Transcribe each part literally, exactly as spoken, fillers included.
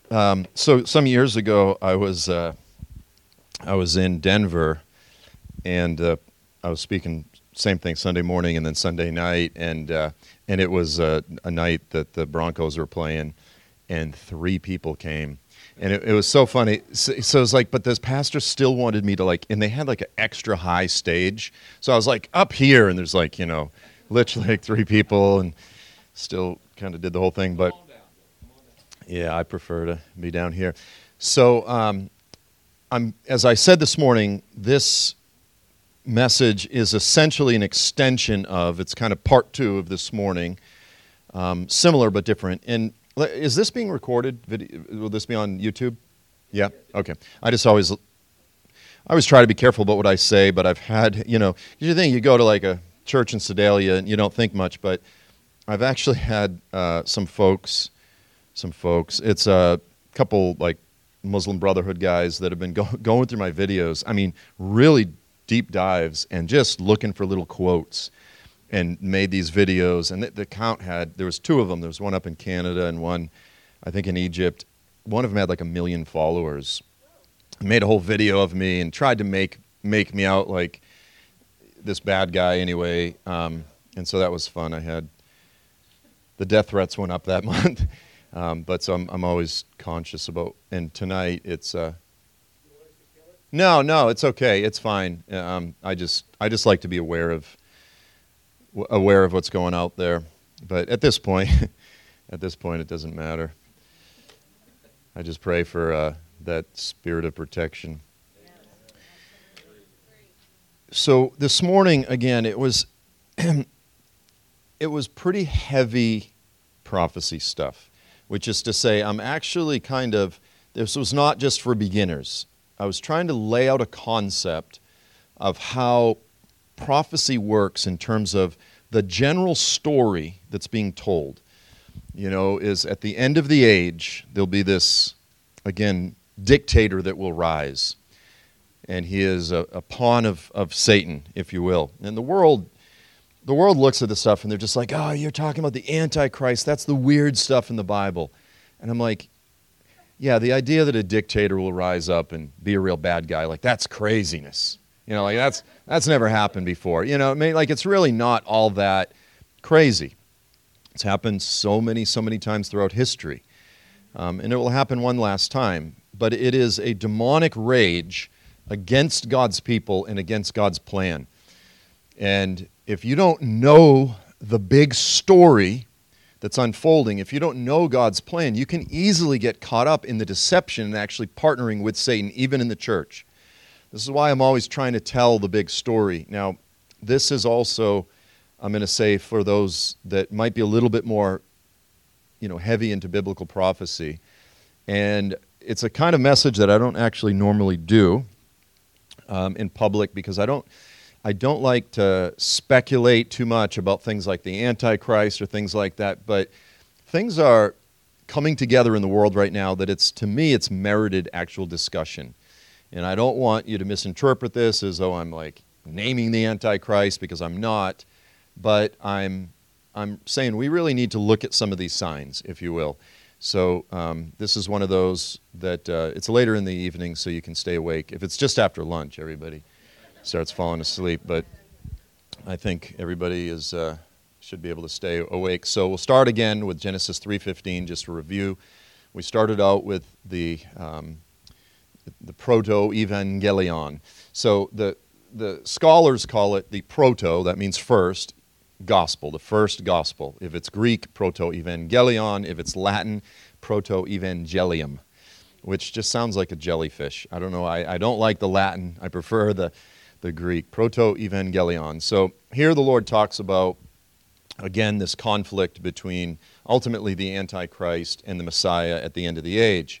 Um, so some years ago, I was uh, I was in Denver, and uh, I was speaking same thing Sunday morning and then Sunday night, and uh, and it was uh, a night that the Broncos were playing, and three people came, and it, it was so funny. So, so it was like, but this pastor still wanted me to like, and they had like an extra high stage, so I was like up here, and there's like you know, literally like three people, and still kind of did the whole thing, but. Yeah, I prefer to be down here. So, um, I'm, as I said this morning, this message is essentially an extension of, it's kind of part two of this morning, um, similar but different. And le- is this being recorded? Video, will this be on YouTube? Yeah? Okay. I just always, I always try to be careful about what I say, but I've had, you know, you think you go to like a church in Sedalia and you don't think much, but I've actually had uh, some folks some folks. It's a couple like Muslim Brotherhood guys that have been go- going through my videos. I mean, really deep dives and just looking for little quotes and made these videos. And the, the count had, there was two of them. There was one up in Canada and one, I think, in Egypt. One of them had like a million followers. Made a whole video of me and tried to make make me out like this bad guy anyway. Um, and so that was fun. I had, the death threats went up that month. Um, but so I'm, I'm always conscious about, and tonight it's, uh, no, no, it's okay, it's fine. Um, I just, I just like to be aware of, w- aware of what's going out there. But at this point, at this point, it doesn't matter. I just pray for uh, that spirit of protection. So this morning, again, it was, it was pretty heavy prophecy stuff. Which is to say, I'm actually kind of, this was not just for beginners. I was trying to lay out a concept of how prophecy works in terms of the general story that's being told. You know, is at the end of the age, there'll be this, again, dictator that will rise. And he is a, a pawn of, of Satan, if you will. And the world The world looks at this stuff and they're just like, oh, you're talking about the Antichrist. That's the weird stuff in the Bible. And I'm like, yeah, the idea that a dictator will rise up and be a real bad guy, like that's craziness. You know, like that's that's never happened before. You know, I mean, like it's really not all that crazy. It's happened so many, so many times throughout history. Um, and it will happen one last time. But it is a demonic rage against God's people and against God's plan. And if you don't know the big story that's unfolding, if you don't know God's plan, you can easily get caught up in the deception and actually partnering with Satan, even in the church. This is why I'm always trying to tell the big story. Now, this is also, I'm going to say, for those that might be a little bit more, you know, heavy into biblical prophecy. And it's a kind of message that I don't actually normally do um, in public because I don't, I don't like to speculate too much about things like the Antichrist or things like that, but things are coming together in the world right now that it's, to me, it's merited actual discussion. And I don't want you to misinterpret this as though I'm like naming the Antichrist because I'm not, but I'm, I'm saying we really need to look at some of these signs, if you will. So um, this is one of those that uh, it's later in the evening so you can stay awake. If it's just after lunch, everybody starts falling asleep, but I think everybody is uh, should be able to stay awake. So we'll start again with Genesis three fifteen, just a review. We started out with the um, the proto-evangelion. So the the scholars call it the proto, that means first, gospel, the first gospel. If it's Greek, proto-evangelion. If it's Latin, proto-evangelium, which just sounds like a jellyfish. I don't know, I, I don't like the Latin. I prefer the the Greek, proto-evangelion. So here the Lord talks about, again, this conflict between ultimately the Antichrist and the Messiah at the end of the age.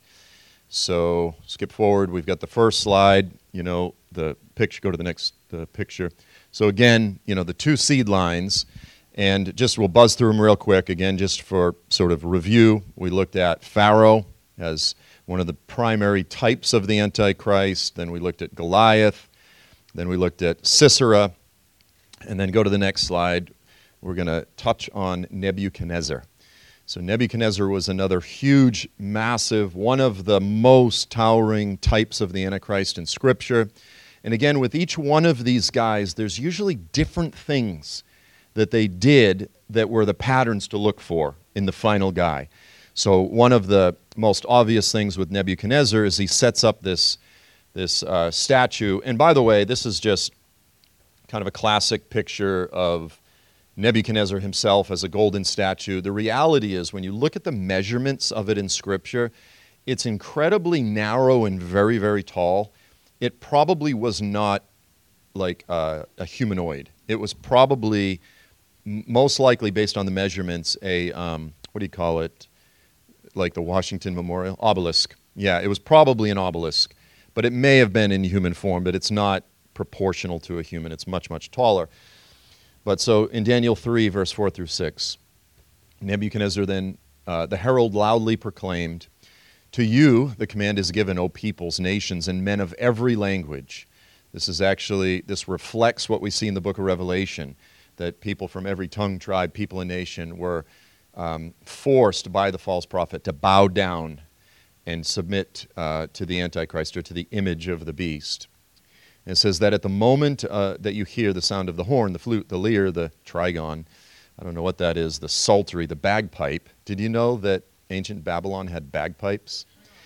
So skip forward, we've got the first slide, you know, the picture, go to the next uh, picture. So again, you know, the two seed lines, and just we'll buzz through them real quick. Again, just for sort of review, we looked at Pharaoh as one of the primary types of the Antichrist. Then we looked at Goliath. Then we looked at Sisera, and then go to the next slide. We're going to touch on Nebuchadnezzar. So Nebuchadnezzar was another huge, massive, one of the most towering types of the Antichrist in Scripture. And again, with each one of these guys, there's usually different things that they did that were the patterns to look for in the final guy. So one of the most obvious things with Nebuchadnezzar is he sets up this, this uh, statue. And by the way, this is just kind of a classic picture of Nebuchadnezzar himself as a golden statue. The reality is, when you look at the measurements of it in Scripture, it's incredibly narrow and very, very tall. It probably was not like uh, a humanoid. It was probably, m- most likely based on the measurements, a, um, what do you call it, like the Washington Memorial? Obelisk. Yeah, it was probably an obelisk. But it may have been in human form, but it's not proportional to a human. It's much, much taller. But so in Daniel three, verse four through six, Nebuchadnezzar then, uh, the herald loudly proclaimed, "To you the command is given, O peoples, nations, and men of every language." This is actually, this reflects what we see in the book of Revelation, that people from every tongue, tribe, people, and nation were um, forced by the false prophet to bow down and submit uh, to the Antichrist, or to the image of the beast. And it says that at the moment uh, that you hear the sound of the horn, the flute, the lyre, the trigon, I don't know what that is, the psaltery, the bagpipe. Did you know that ancient Babylon had bagpipes?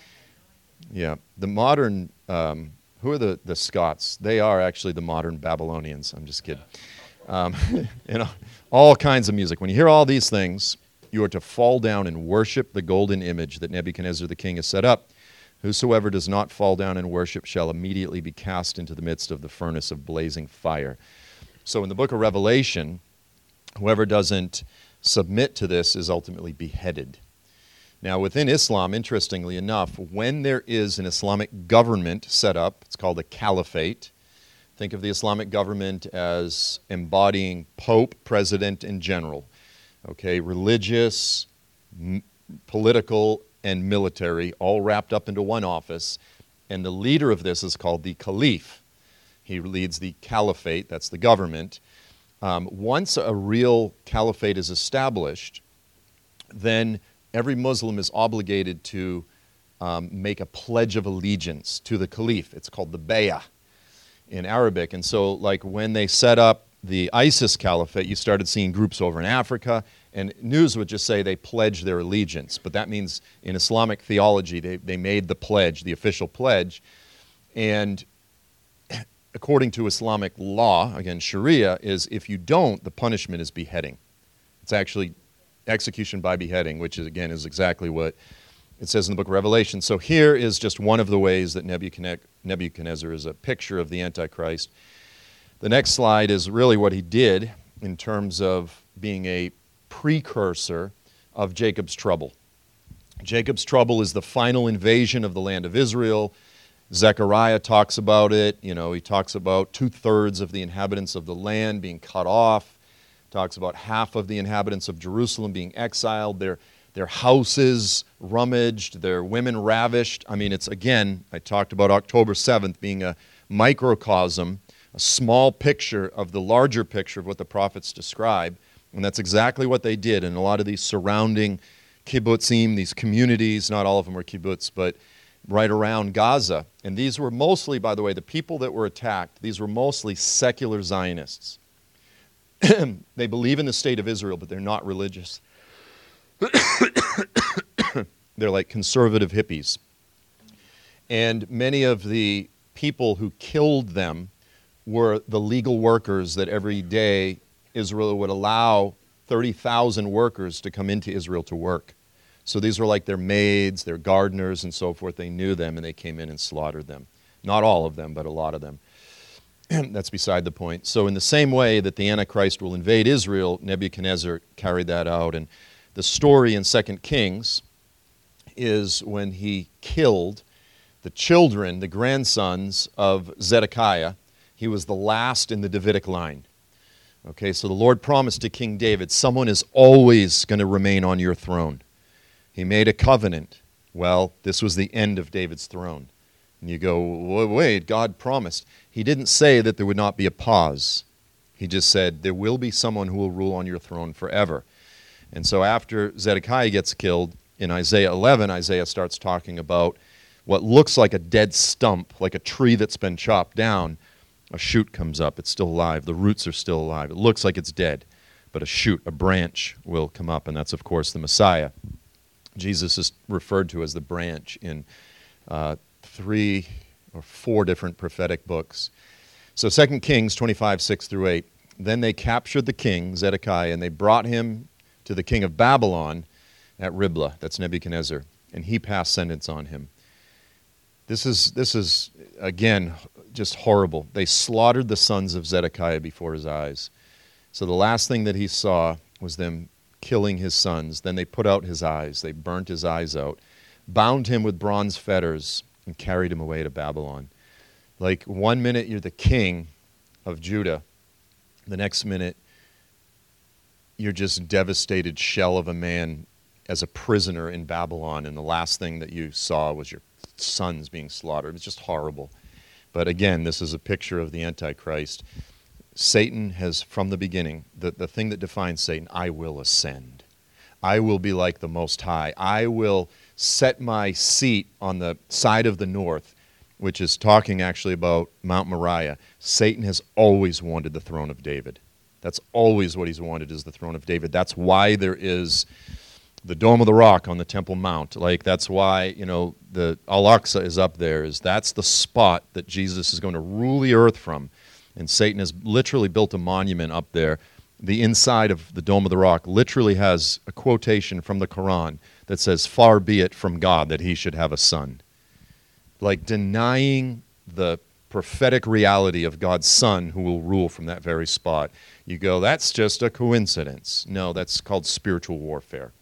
Yeah. The modern, um, who are the, the Scots? They are actually the modern Babylonians. I'm just kidding. Um, you know, all kinds of music. When you hear all these things, you are to fall down and worship the golden image that Nebuchadnezzar the king has set up. Whosoever does not fall down and worship shall immediately be cast into the midst of the furnace of blazing fire. So in the book of Revelation, whoever doesn't submit to this is ultimately beheaded. Now within Islam, interestingly enough, when there is an Islamic government set up, it's called a caliphate. Think of the Islamic government as embodying pope, president, and general. Okay, religious, m- political, and military, all wrapped up into one office. And the leader of this is called the caliph. He leads the caliphate, that's the government. Um, once a real caliphate is established, then every Muslim is obligated to um, make a pledge of allegiance to the caliph. It's called the bay'ah in Arabic. And so like when they set up the ISIS caliphate, you started seeing groups over in Africa, and news would just say they pledged their allegiance. But that means in Islamic theology, they, they made the pledge, the official pledge. And according to Islamic law, again, Sharia, is if you don't, the punishment is beheading. It's actually execution by beheading, which is, again, is exactly what it says in the book of Revelation. So here is just one of the ways that Nebuchadnezzar is a picture of the Antichrist. The next slide is really what he did in terms of being a precursor of Jacob's trouble. Jacob's trouble is the final invasion of the land of Israel. Zechariah talks about it. You know, he talks about two-thirds of the inhabitants of the land being cut off. Talks about half of the inhabitants of Jerusalem being exiled, their, their houses rummaged, their women ravished. I mean, it's, again, I talked about October seventh being a microcosm, a small picture of the larger picture of what the prophets describe. And that's exactly what they did in a lot of these surrounding kibbutzim, these communities. Not all of them were kibbutz, but right around Gaza. And these were mostly, by the way, the people that were attacked, these were mostly secular Zionists. They believe in the state of Israel, but they're not religious. They're like conservative hippies. And many of the people who killed them were the legal workers that every day Israel would allow thirty thousand workers to come into Israel to work. So these were like their maids, their gardeners, and so forth. They knew them, and they came in and slaughtered them. Not all of them, but a lot of them. That's beside the point. So in the same way that the Antichrist will invade Israel, Nebuchadnezzar carried that out. And the story in Second Kings is when he killed the children, the grandsons of Zedekiah. He was the last in the Davidic line. Okay, so the Lord promised to King David, someone is always going to remain on your throne. He made a covenant. Well, this was the end of David's throne. And you go, wait, God promised. He didn't say that there would not be a pause. He just said, there will be someone who will rule on your throne forever. And so after Zedekiah gets killed, in Isaiah eleven, Isaiah starts talking about what looks like a dead stump, like a tree that's been chopped down. A shoot comes up. It's still alive. The roots are still alive. It looks like it's dead, but a shoot, a branch will come up, and that's, of course, the Messiah. Jesus is referred to as the branch in uh, three or four different prophetic books. So Second Kings twenty-five, six through eight. Then they captured the king, Zedekiah, and they brought him to the king of Babylon at Riblah. That's Nebuchadnezzar. And he passed sentence on him. This is, this is again, just horrible. They slaughtered the sons of Zedekiah before his eyes. So the last thing that he saw was them killing his sons. Then they put out his eyes. They burnt his eyes out, bound him with bronze fetters, and carried him away to Babylon. Like one minute you're the king of Judah. The next minute you're just devastated shell of a man as a prisoner in Babylon, and the last thing that you saw was your sons being slaughtered. It's just horrible. But again, this is a picture of the Antichrist. Satan has, from the beginning, the, the thing that defines Satan, I will ascend. I will be like the Most High. I will set my seat on the side of the north, which is talking actually about Mount Moriah. Satan has always wanted the throne of David. That's always what he's wanted, is the throne of David. That's why there is the Dome of the Rock on the Temple Mount. Like, that's why, you know, the Al-Aqsa is up there. Is that's the spot that Jesus is going to rule the earth from. And Satan has literally built a monument up there. The inside of the Dome of the Rock literally has a quotation from the Quran that says, "Far be it from God that he should have a son." Like denying the prophetic reality of God's Son who will rule from that very spot. You go, that's just a coincidence. No, that's called spiritual warfare.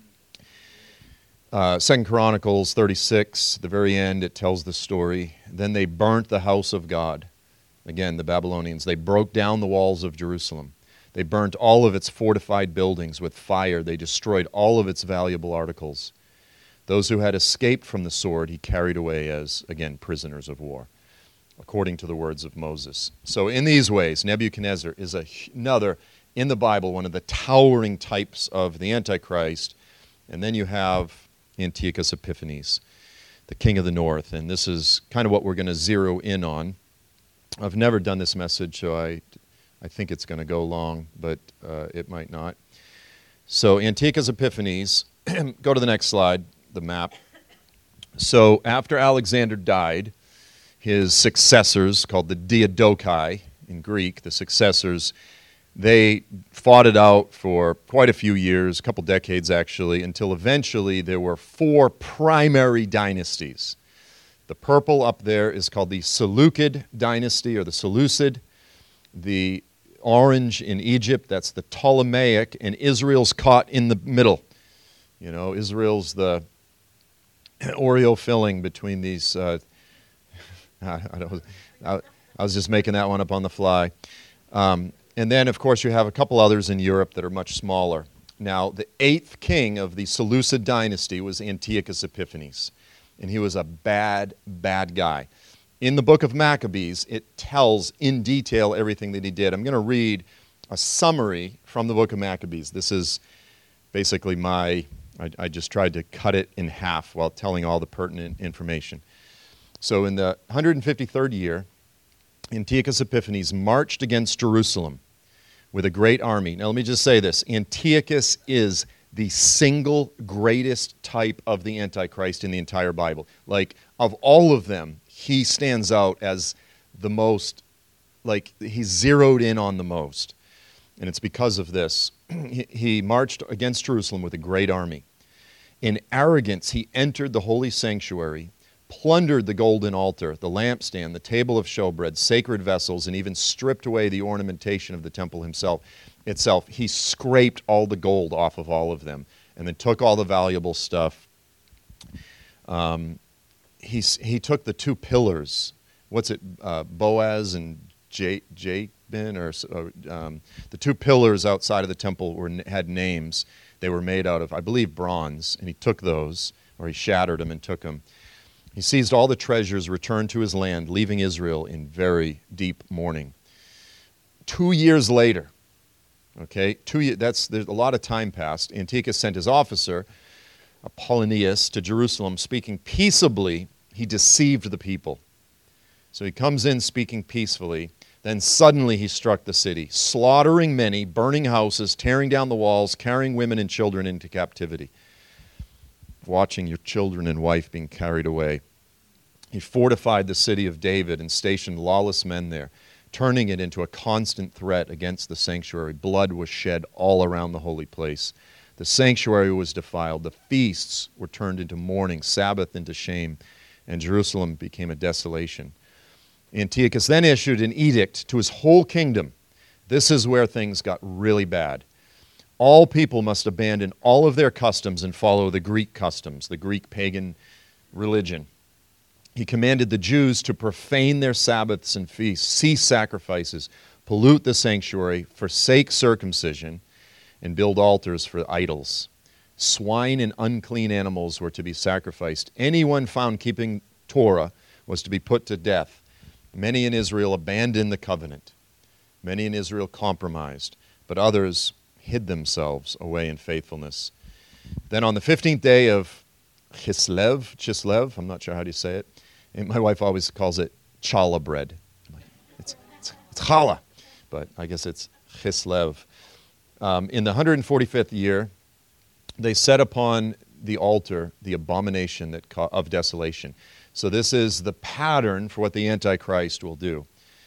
Uh, Second Chronicles thirty-six, the very end, it tells the story. Then they burnt the house of God. Again, the Babylonians. They broke down the walls of Jerusalem. They burnt all of its fortified buildings with fire. They destroyed all of its valuable articles. Those who had escaped from the sword he carried away as, again, prisoners of war, according to the words of Moses. So in these ways, Nebuchadnezzar is a, another, in the Bible, one of the towering types of the Antichrist. And then you have Antiochus Epiphanes, the king of the north. And this is kind of what we're going to zero in on. I've never done this message, so I, I think it's going to go long, but uh, it might not. So Antiochus Epiphanes, go to the next slide, the map. So after Alexander died, his successors, called the Diadochi in Greek, the successors, they fought it out for quite a few years, a couple decades actually, until eventually there were four primary dynasties. The purple up there is called the Seleucid dynasty, or the Seleucid. The orange in Egypt, that's the Ptolemaic, and Israel's caught in the middle. You know, Israel's the Oreo filling between these. Uh, I, don't, I, I was just making that one up on the fly. Um, and then, of course, you have a couple others in Europe that are much smaller. Now, the eighth king of the Seleucid dynasty was Antiochus Epiphanes. And he was a bad, bad guy. In the book of Maccabees, it tells in detail everything that he did. I'm going to read a summary from the book of Maccabees. This is basically my, I, I just tried to cut it in half while telling all the pertinent information. So in the one hundred fifty-third year, Antiochus Epiphanes marched against Jerusalem with a great army. Now let me just say this. Antiochus is the single greatest type of the Antichrist in the entire Bible. Like, of all of them, he stands out as the most, like, he's zeroed in on the most. And it's because of this. He marched against Jerusalem with a great army. In arrogance, he entered the holy sanctuary, plundered the golden altar, the lampstand, the table of showbread, sacred vessels, and even stripped away the ornamentation of the temple himself. itself. He scraped all the gold off of all of them and then took all the valuable stuff. Um, he, he took the two pillars. What's it? Uh, Boaz and J- Jabin, or um, the two pillars outside of the temple were had names. They were made out of, I believe, bronze, and he took those, or he shattered them and took them. He seized all the treasures, returned to his land, leaving Israel in very deep mourning. Two years later, Okay, two ye- that's there's a lot of time passed. Antiochus sent his officer, Apollonius, to Jerusalem, speaking peaceably. He deceived the people. So he comes in speaking peacefully. Then suddenly he struck the city, slaughtering many, burning houses, tearing down the walls, carrying women and children into captivity. Watching your children and wife being carried away. He fortified the city of David and stationed lawless men there, turning it into a constant threat against the sanctuary. Blood was shed all around the holy place. The sanctuary was defiled. The feasts were turned into mourning, Sabbath into shame, and Jerusalem became a desolation. Antiochus then issued an edict to his whole kingdom. This is where things got really bad. All people must abandon all of their customs and follow the Greek customs, the Greek pagan religion. He commanded the Jews to profane their Sabbaths and feasts, cease sacrifices, pollute the sanctuary, forsake circumcision, and build altars for idols. Swine and unclean animals were to be sacrificed. Anyone found keeping Torah was to be put to death. Many in Israel abandoned the covenant. Many in Israel compromised, but others hid themselves away in faithfulness. Then on the fifteenth day of Chislev, Chislev, I'm not sure how do you say it. And my wife always calls it challah bread. It's, it's, it's challah, but I guess it's Chislev. Um, in the one hundred forty-fifth year, they set upon the altar the abomination that co- of desolation. So this is the pattern for what the Antichrist will do.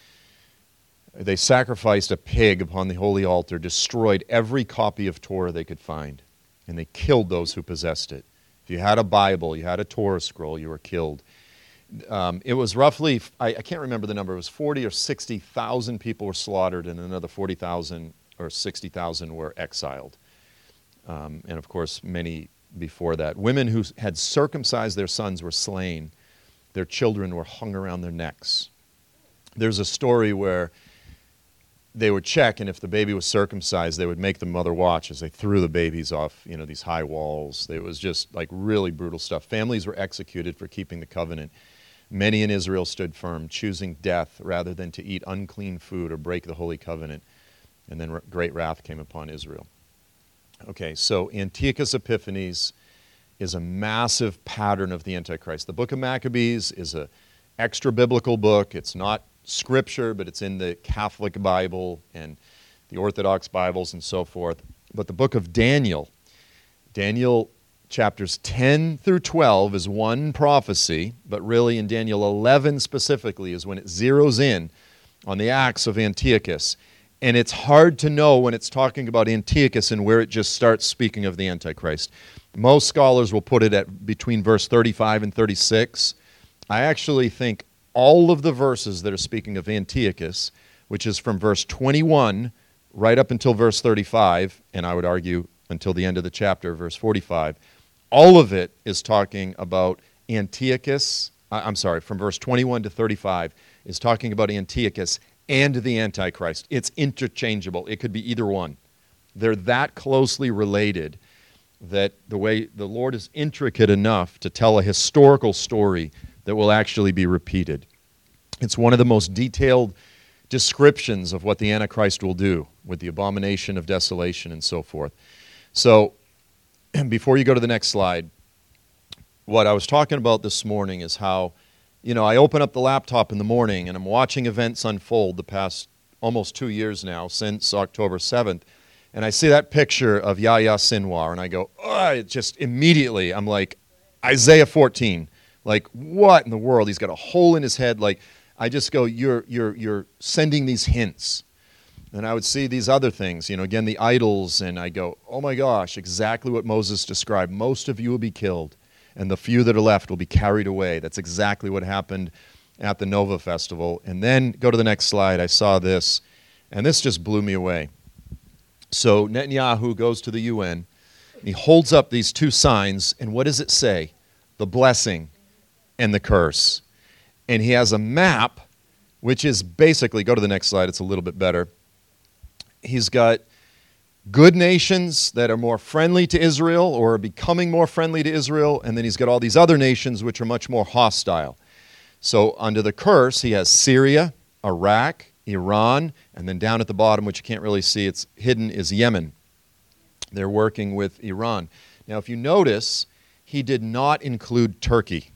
They sacrificed a pig upon the holy altar, destroyed every copy of Torah they could find, and they killed those who possessed it. If you had a Bible, you had a Torah scroll, you were killed. Um, it was roughly, I, I can't remember the number, it was forty or sixty thousand people were slaughtered, and another forty thousand or sixty thousand were exiled. Um, and of course, many before that. Women who had circumcised their sons were slain. Their children were hung around their necks. There's a story where they would check, and if the baby was circumcised, they would make the mother watch as they threw the babies off, you know, these high walls. It was just like really brutal stuff. Families were executed for keeping the covenant. Many in Israel stood firm, choosing death rather than to eat unclean food or break the holy covenant. And then great wrath came upon Israel. Okay, so Antiochus Epiphanes is a massive pattern of the Antichrist. The book of Maccabees is an extra-biblical book. It's not scripture, but it's in the Catholic Bible and the Orthodox Bibles and so forth. But the book of Daniel, Daniel chapters ten through twelve is one prophecy, but really in Daniel eleven specifically is when it zeroes in on the acts of Antiochus. And it's hard to know when it's talking about Antiochus and where it just starts speaking of the Antichrist. Most scholars will put it at between verse thirty-five and thirty-six. I actually think all of the verses that are speaking of Antiochus, which is from verse twenty-one right up until verse thirty-five, and I would argue until the end of the chapter, verse forty-five, all of it is talking about Antiochus. I'm sorry, from verse twenty-one to thirty-five is talking about Antiochus and the Antichrist. It's interchangeable. It could be either one. They're that closely related that the way the Lord is intricate enough to tell a historical story that will actually be repeated. It's one of the most detailed descriptions of what the Antichrist will do with the abomination of desolation and so forth. So, before you go to the next slide, what I was talking about this morning is how, you know, I open up the laptop in the morning and I'm watching events unfold the past almost two years now, since October seventh, and I see that picture of Yahya Sinwar, and I go, oh, it just immediately, I'm like, Isaiah fourteen. Like, what in the world? He's got a hole in his head. Like, I just go, you're you're you're sending these hints. And I would see these other things, you know, again, the idols, and I go, oh my gosh, exactly what Moses described. Most of you will be killed, and the few that are left will be carried away. That's exactly what happened at the Nova Festival. And then, go to the next slide, I saw this, and this just blew me away. So Netanyahu goes to the U N, he holds up these two signs, and what does it say? The blessing and the curse. And he has a map, which is basically, go to the next slide, it's a little bit better. He's got good nations that are more friendly to Israel or are becoming more friendly to Israel, and then he's got all these other nations which are much more hostile. So under the curse, he has Syria, Iraq, Iran, and then down at the bottom, which you can't really see, it's hidden, is Yemen. They're working with Iran. Now, if you notice, he did not include Turkey.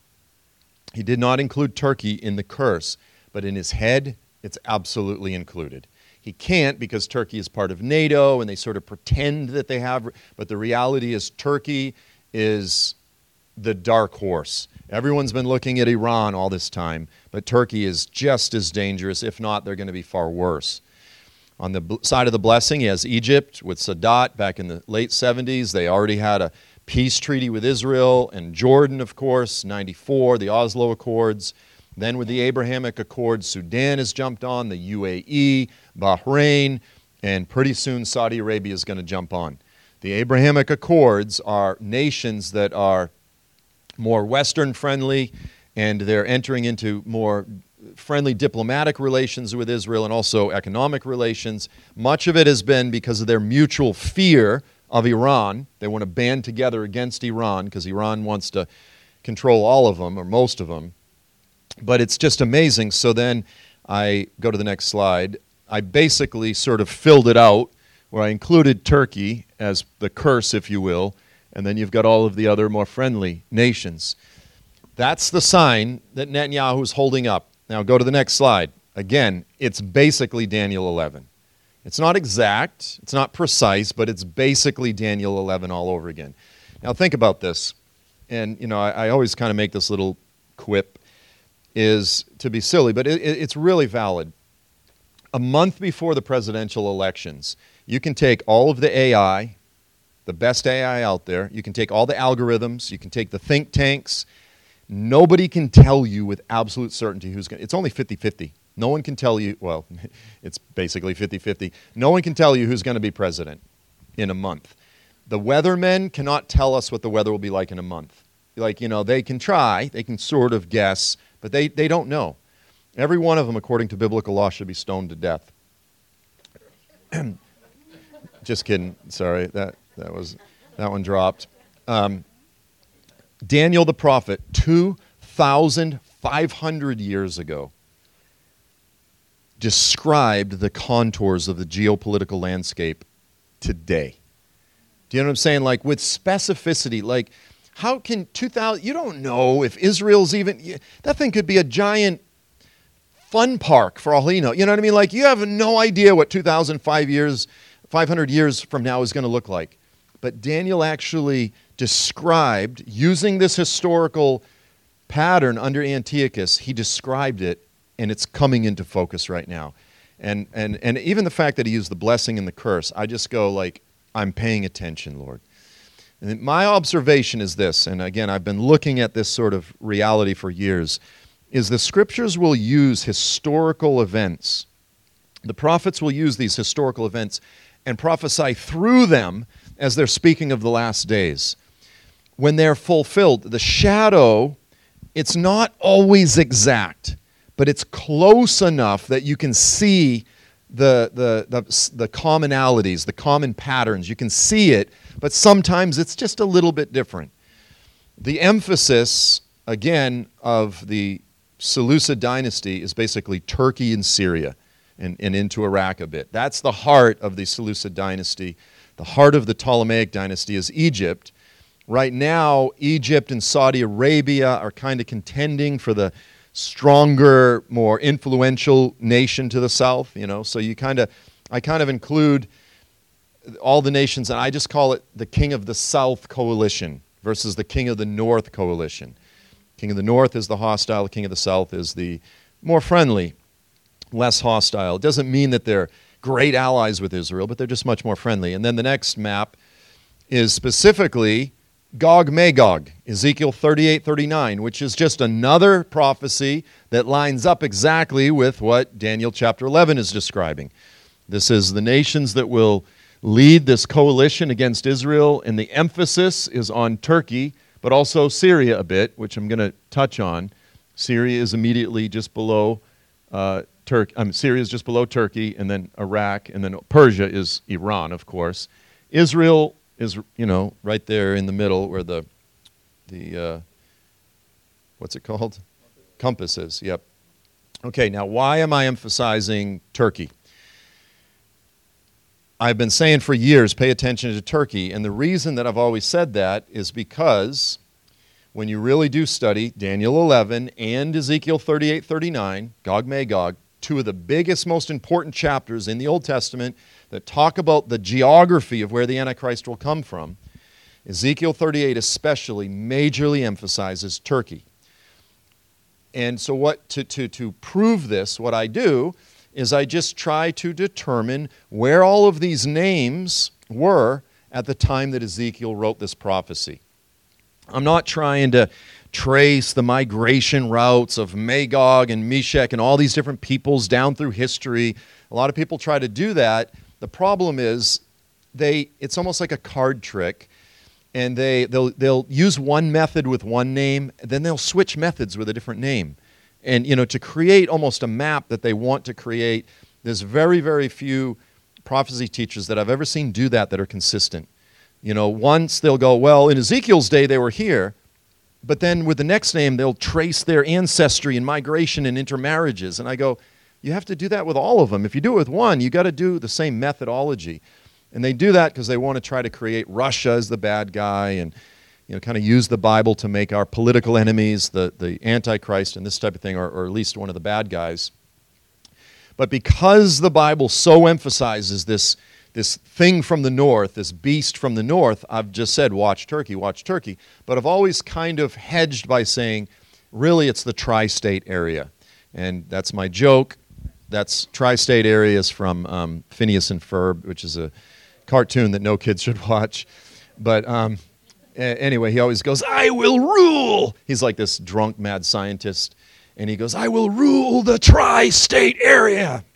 He did not include Turkey in the curse, but in his head, it's absolutely included. He can't because Turkey is part of NATO, and they sort of pretend that they have, but the reality is Turkey is the dark horse. Everyone's been looking at Iran all this time, but Turkey is just as dangerous. If not, they're going to be far worse. On the b- side of the blessing, he has Egypt with Sadat back in the late seventies. They already had a peace treaty with Israel, and Jordan, of course, ninety-four, the Oslo Accords. Then with the Abrahamic Accords, Sudan has jumped on, the U A E, Bahrain, and pretty soon Saudi Arabia is going to jump on. The Abrahamic Accords are nations that are more Western-friendly, and they're entering into more friendly diplomatic relations with Israel and also economic relations. Much of it has been because of their mutual fear of Iran. They want to band together against Iran because Iran wants to control all of them, or most of them. But it's just amazing. So then I go to the next slide. I basically sort of filled it out where I included Turkey as the curse, if you will, and then you've got all of the other more friendly nations. That's the sign that Netanyahu is holding up. Now go to the next slide. Again, it's basically Daniel eleven. It's not exact, it's not precise, but it's basically Daniel eleven all over again. Now think about this, and you know I, I always kind of make this little quip, is to be silly, but it, it, it's really valid. A month before the presidential elections, you can take all of the A I, the best A I out there, you can take all the algorithms, you can take the think tanks. Nobody can tell you with absolute certainty who's going to, it's only fifty-fifty. No one can tell you, well, it's basically fifty-fifty. No one can tell you who's going to be president in a month. The weathermen cannot tell us what the weather will be like in a month. Like, you know, they can try, they can sort of guess, but they, they don't know. Every one of them, according to biblical law, should be stoned to death. Just kidding. Sorry, that, that, was, that one dropped. Um, Daniel the prophet, two thousand five hundred years ago, described the contours of the geopolitical landscape today. Do you know what I'm saying? Like with specificity, like how can two thousand, you don't know if Israel's even, that thing could be a giant fun park for all you know. You know what I mean? Like you have no idea what two thousand five years, five hundred years from now is going to look like. But Daniel actually described, using this historical pattern under Antiochus, he described it, and it's coming into focus right now. And, and, and even the fact that he used the blessing and the curse, I just go like, I'm paying attention, Lord. And my observation is this, and again, I've been looking at this sort of reality for years, is the scriptures will use historical events. The prophets will use these historical events and prophesy through them as they're speaking of the last days. When they're fulfilled, the shadow, it's not always exact, but it's close enough that you can see the, the, the, the commonalities, the common patterns. You can see it, but sometimes it's just a little bit different. The emphasis, again, of the Seleucid dynasty is basically Turkey and Syria and, and into Iraq a bit. That's the heart of the Seleucid dynasty. The heart of the Ptolemaic dynasty is Egypt. Right now, Egypt and Saudi Arabia are kind of contending for the stronger, more influential nation to the south, you know. So you kind of, I kind of include all the nations, and I just call it the King of the South coalition versus the King of the North coalition. King of the North is the hostile, the King of the South is the more friendly, less hostile. It doesn't mean that they're great allies with Israel, but they're just much more friendly. And then the next map is specifically Gog Magog, Ezekiel thirty-eight thirty-nine, which is just another prophecy that lines up exactly with what Daniel chapter eleven is describing. This is the nations that will lead this coalition against Israel, and the emphasis is on Turkey, but also Syria a bit, which I'm going to touch on. Syria is immediately just below uh, Turkey. Um, Syria is just below Turkey, and then Iraq, and then Persia is Iran, of course. Israel is, you know, right there in the middle where the, the uh, what's it called? Compass is, yep. Okay, now why am I emphasizing Turkey? I've been saying for years, pay attention to Turkey, and the reason that I've always said that is because when you really do study Daniel eleven and Ezekiel thirty-eight thirty-nine, Gog Magog, two of the biggest, most important chapters in the Old Testament that talk about the geography of where the Antichrist will come from, Ezekiel thirty-eight especially majorly emphasizes Turkey. And so what to, to, to prove this, what I do is I just try to determine where all of these names were at the time that Ezekiel wrote this prophecy. I'm not trying to trace the migration routes of Magog and Meshach and all these different peoples down through history. A lot of people try to do that. The problem is they it's almost like a card trick, and they, they'll, they'll use one method with one name, then they'll switch methods with a different name. And, you know, to create almost a map that they want to create, there's very, very few prophecy teachers that I've ever seen do that that are consistent. You know, once they'll go, well, in Ezekiel's day they were here, but then with the next name they'll trace their ancestry and migration and intermarriages. And I go, you have to do that with all of them. If you do it with one, you got to do the same methodology. And they do that because they want to try to create Russia as the bad guy and, you know, kind of use the Bible to make our political enemies, the, the Antichrist and this type of thing, or, or at least one of the bad guys. But because the Bible so emphasizes this, this thing from the north, this beast from the north, I've just said, watch Turkey, watch Turkey. But I've always kind of hedged by saying, really, it's the tri-state area. And that's my joke. That's tri-state areas from um, Phineas and Ferb, which is a cartoon that no kids should watch. But um, a- anyway, he always goes, I will rule. He's like this drunk, mad scientist. And he goes, I will rule the tri-state area.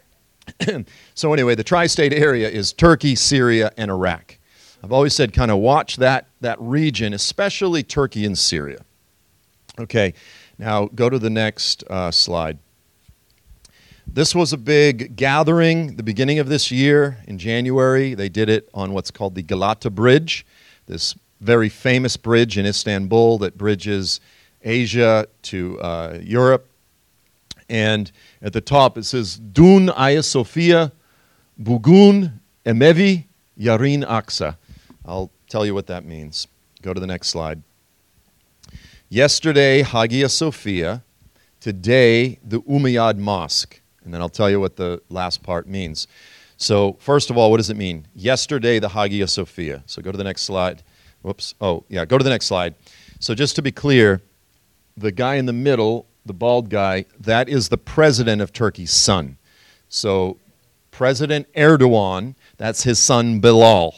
So anyway, the tri-state area is Turkey, Syria, and Iraq. I've always said kind of watch that, that region, especially Turkey and Syria. Okay, now go to the next uh, slide. This was a big gathering the beginning of this year in January. They did it on what's called the Galata Bridge, this very famous bridge in Istanbul that bridges Asia to uh, Europe. And at the top it says, Dun Hagia Sophia, Bugün Emevi Yarın Aksa. I'll tell you what that means. Go to the next slide. Yesterday, Hagia Sophia. Today, the Umayyad Mosque. And then I'll tell you what the last part means. So first of all, what does it mean? Yesterday, the Hagia Sophia. So go to the next slide. Whoops. Oh, yeah, go to the next slide. So just to be clear, the guy in the middle, the bald guy, that is the president of Turkey's son. So President Erdogan, that's his son Bilal.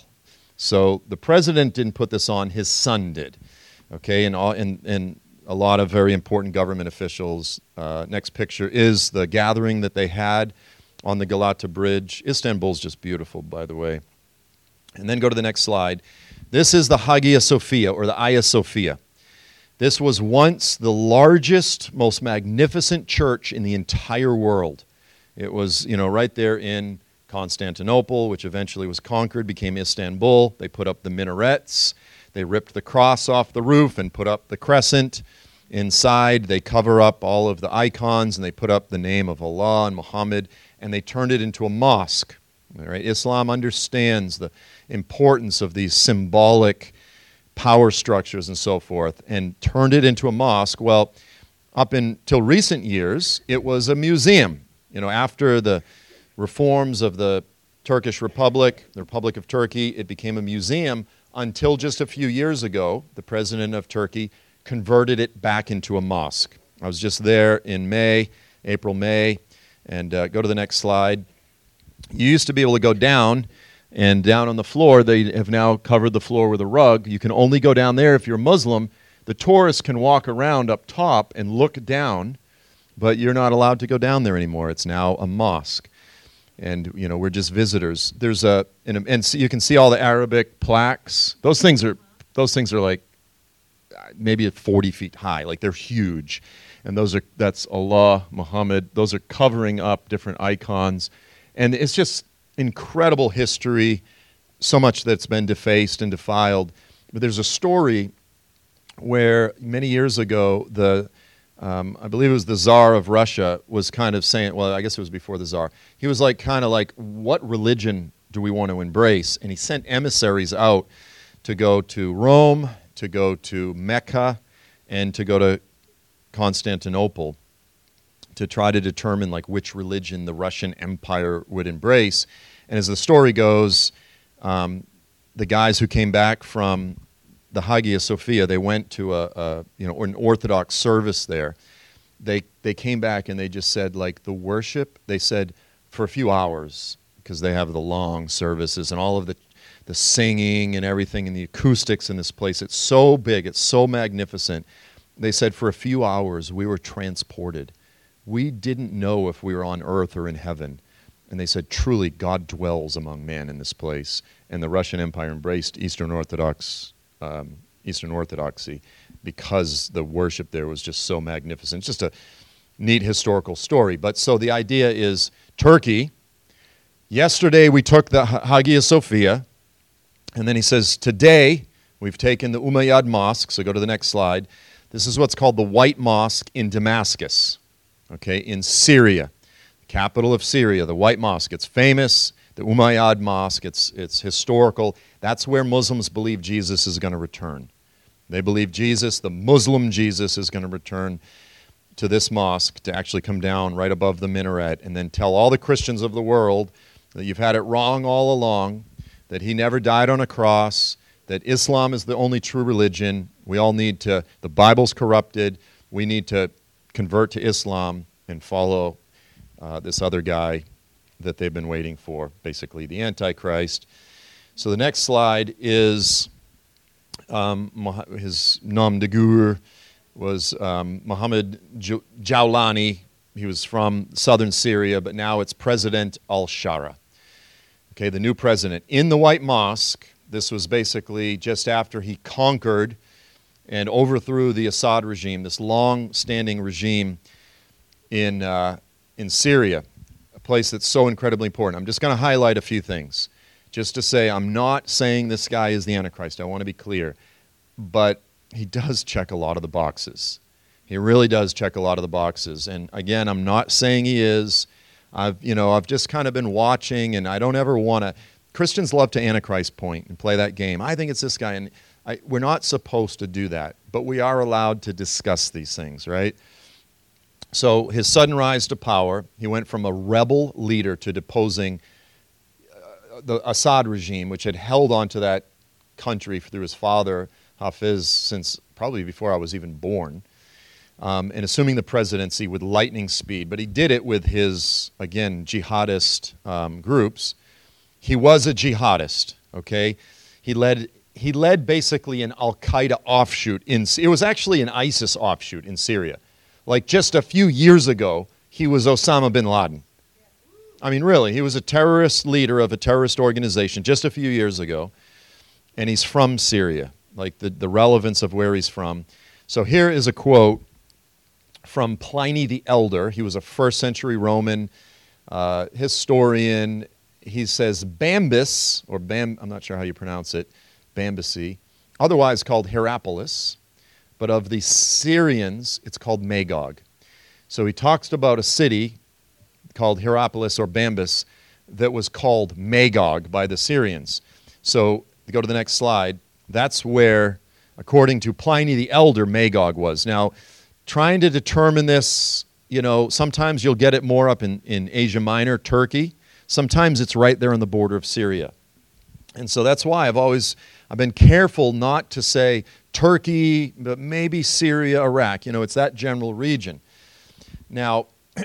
So the president didn't put this on, his son did. Okay, and, all, and, and a lot of very important government officials. Uh, next picture is the gathering that they had on the Galata Bridge. Istanbul's just beautiful, by the way. And then go to the next slide. This is the Hagia Sophia, or the Hagia Sophia. This was once the largest, most magnificent church in the entire world. It was, you know, right there in Constantinople, which eventually was conquered, became Istanbul. They put up the minarets. They ripped the cross off the roof and put up the crescent. Inside, they cover up all of the icons, and they put up the name of Allah and Muhammad, and they turned it into a mosque. All right? Islam understands the importance of these symbolic power structures and so forth, and turned it into a mosque. Well, up until recent years, it was a museum. You know, after the reforms of the Turkish Republic, the Republic of Turkey, it became a museum until just a few years ago, the president of Turkey converted it back into a mosque. I was just there in May, April, May, and uh, go to the next slide. You used to be able to go down, and down on the floor, they have now covered the floor with a rug. You can only go down there if you're Muslim. The tourists can walk around up top and look down, but you're not allowed to go down there anymore. It's now a mosque. And, you know, we're just visitors. There's a, and, and so you can see all the Arabic plaques. Those things are, those things are like maybe forty feet high. Like they're huge. And those are, that's Allah, Muhammad. Those are covering up different icons. And it's just incredible history, so much that's been defaced and defiled. But there's a story where many years ago, the um, I believe it was the Tsar of Russia, was kind of saying, well, I guess it was before the Tsar. He was like, kind of like, what religion do we want to embrace? And he sent emissaries out to go to Rome, to go to Mecca, and to go to Constantinople to try to determine like which religion the Russian Empire would embrace. And as the story goes, um, the guys who came back from the Hagia Sophia, they went to a, a you know an Orthodox service there. They they came back and they just said like the worship. They said for a few hours because they have the long services and all of the the singing and everything and the acoustics in this place. It's so big. It's so magnificent. They said for a few hours we were transported. We didn't know if we were on earth or in heaven. And they said, truly, God dwells among men in this place. And the Russian Empire embraced Eastern Orthodox, um, Eastern Orthodoxy because the worship there was just so magnificent. It's just a neat historical story. But so the idea is Turkey. Yesterday we took the Hagia Sophia. And then he says, today we've taken the Umayyad Mosque. So go to the next slide. This is what's called the White Mosque in Damascus. Okay, in Syria, the capital of Syria, the White Mosque. It's famous, the Umayyad Mosque. It's, it's historical. That's where Muslims believe Jesus is going to return. They believe Jesus, the Muslim Jesus, is going to return to this mosque to actually come down right above the minaret and then tell all the Christians of the world that you've had it wrong all along, that he never died on a cross, that Islam is the only true religion. We all need to, the Bible's corrupted. We need to convert to Islam and follow uh, this other guy that they've been waiting for, basically the Antichrist. So the next slide is um, his nom de guerre was um, Muhammad Jawlani. He was from southern Syria, but now it's President al-Shara. Okay, the new president. In the White Mosque, this was basically just after he conquered and overthrew the Assad regime, this long-standing regime in, uh, in Syria, a place that's so incredibly important. I'm just going to highlight a few things, just to say I'm not saying this guy is the Antichrist. I want to be clear. But he does check a lot of the boxes. He really does check a lot of the boxes. And again, I'm not saying he is. I've, you know, I've just kind of been watching, and I don't ever want to. Christians love to Antichrist point and play that game. I think it's this guy, and I, we're not supposed to do that, but we are allowed to discuss these things, right? So his sudden rise to power, he went from a rebel leader to deposing uh, the Assad regime, which had held on to that country through his father, Hafiz, since probably before I was even born, um, and assuming the presidency with lightning speed. But he did it with his, again, jihadist um, groups. He was a jihadist, okay? He led... He led basically an Al-Qaeda offshoot. In, it was actually an ISIS offshoot in Syria. Like just a few years ago, he was Osama bin Laden. I mean, really, he was a terrorist leader of a terrorist organization just a few years ago, and he's from Syria, like the, the relevance of where he's from. So here is a quote from Pliny the Elder. He was a first century Roman uh, historian. He says, Bambus, or Bam, I'm not sure how you pronounce it, Bambacy, otherwise called Hierapolis, but of the Syrians, it's called Magog. So he talks about a city called Hierapolis or Bambus that was called Magog by the Syrians. So go to the next slide. That's where, according to Pliny the Elder, Magog was. Now, trying to determine this, you know, sometimes you'll get it more up in, in Asia Minor, Turkey. Sometimes it's right there on the border of Syria. And so that's why I've always, I've been careful not to say Turkey, but maybe Syria, Iraq. You know, it's that general region. Now,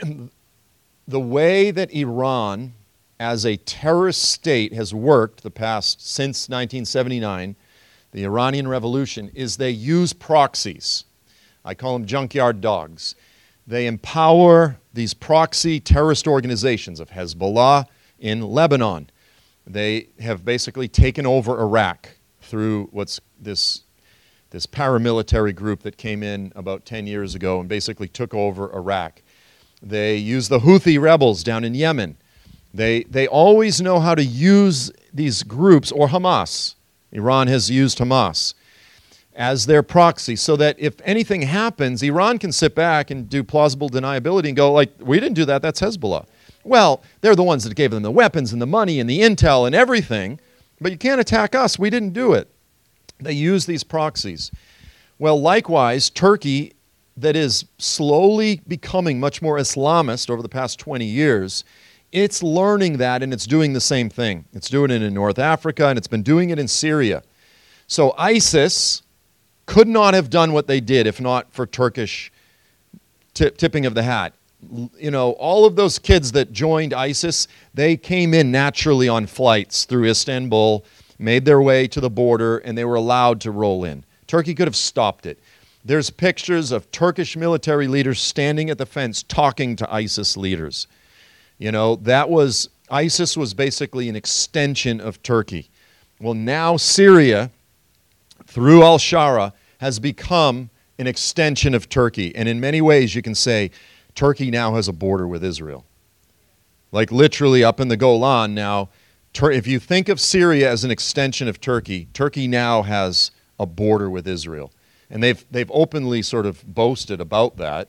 the way that Iran as a terrorist state has worked the past, since nineteen seventy-nine, the Iranian Revolution, is they use proxies. I call them junkyard dogs. They empower these proxy terrorist organizations of Hezbollah in Lebanon. They have basically taken over Iraq through what's this, this paramilitary group that came in about ten years ago and basically took over Iraq. They use the Houthi rebels down in Yemen. They, they always know how to use these groups, or Hamas. Iran has used Hamas. as their proxy, so that if anything happens, Iran can sit back and do plausible deniability and go like, we didn't do that, that's Hezbollah. Well, they're the ones that gave them the weapons and the money and the intel and everything, but you can't attack us, we didn't do it. They use these proxies. Well, likewise, Turkey, that is slowly becoming much more Islamist over the past twenty years, it's learning that and it's doing the same thing. It's doing it in North Africa and it's been doing it in Syria. So ISIS could not have done what they did if not for Turkish t- tipping of the hat. You know, all of those kids that joined ISIS, they came in naturally on flights through Istanbul, made their way to the border, and they were allowed to roll in. Turkey could have stopped it. There's pictures of Turkish military leaders standing at the fence talking to ISIS leaders. You know, that was, ISIS was basically an extension of Turkey. Well, now Syria, through al-Shara, has become an extension of Turkey. And in many ways, you can say Turkey now has a border with Israel. Like literally up in the Golan now, Tur- if you think of Syria as an extension of Turkey, Turkey now has a border with Israel. And they've, they've openly sort of boasted about that.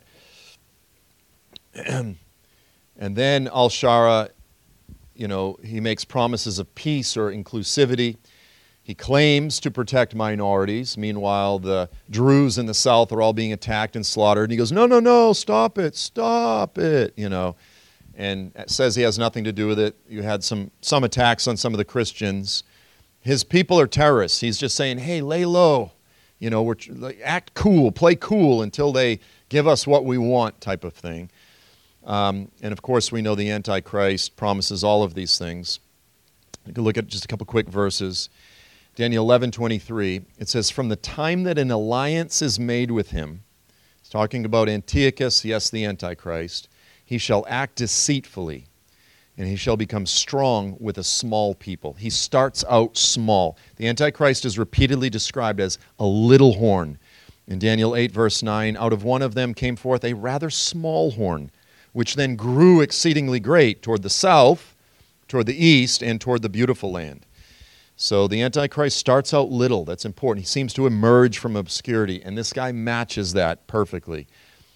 And then al-Shara, you know, he makes promises of peace or inclusivity. He claims to protect minorities. Meanwhile, the Druze in the south are all being attacked and slaughtered. And he goes, no, no, no, stop it, stop it, you know. And says he has nothing to do with it. You had some, some attacks on some of the Christians. His people are terrorists. He's just saying, hey, lay low. You know, we're, like, act cool, play cool until they give us what we want type of thing. Um, and of course, we know the Antichrist promises all of these things. You can look at just a couple quick verses. Daniel eleven twenty-three, it says, from the time that an alliance is made with him, it's talking about Antiochus, yes, the Antichrist, he shall act deceitfully, and he shall become strong with a small people. He starts out small. The Antichrist is repeatedly described as a little horn. In Daniel eight, verse nine, out of one of them came forth a rather small horn, which then grew exceedingly great toward the south, toward the east, and toward the beautiful land. So the Antichrist starts out little. That's important. He seems to emerge from obscurity, and this guy matches that perfectly.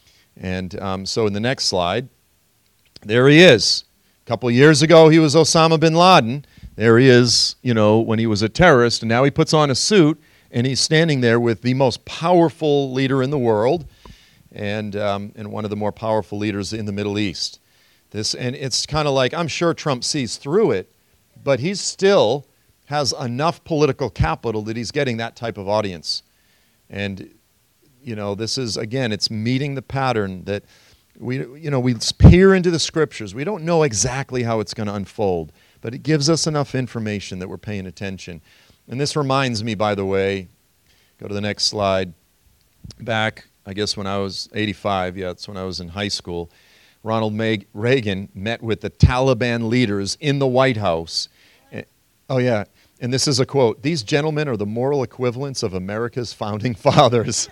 And um, so in the next slide, there he is. A couple of years ago, he was Osama bin Laden. There he is, you know, when he was a terrorist, and now he puts on a suit, and he's standing there with the most powerful leader in the world, and um, and one of the more powerful leaders in the Middle East. This, and it's kind of like, I'm sure Trump sees through it, but he still has enough political capital that he's getting that type of audience. And, you know, this is, again, it's meeting the pattern that we, you know, we peer into the scriptures. We don't know exactly how it's going to unfold, but it gives us enough information that we're paying attention. And this reminds me, by the way, go to the next slide, back, I guess when I was eighty-five, yeah, that's when I was in high school, Ronald Reagan met with the Taliban leaders in the White House. Oh, yeah. And this is a quote, these gentlemen are the moral equivalents of America's founding fathers.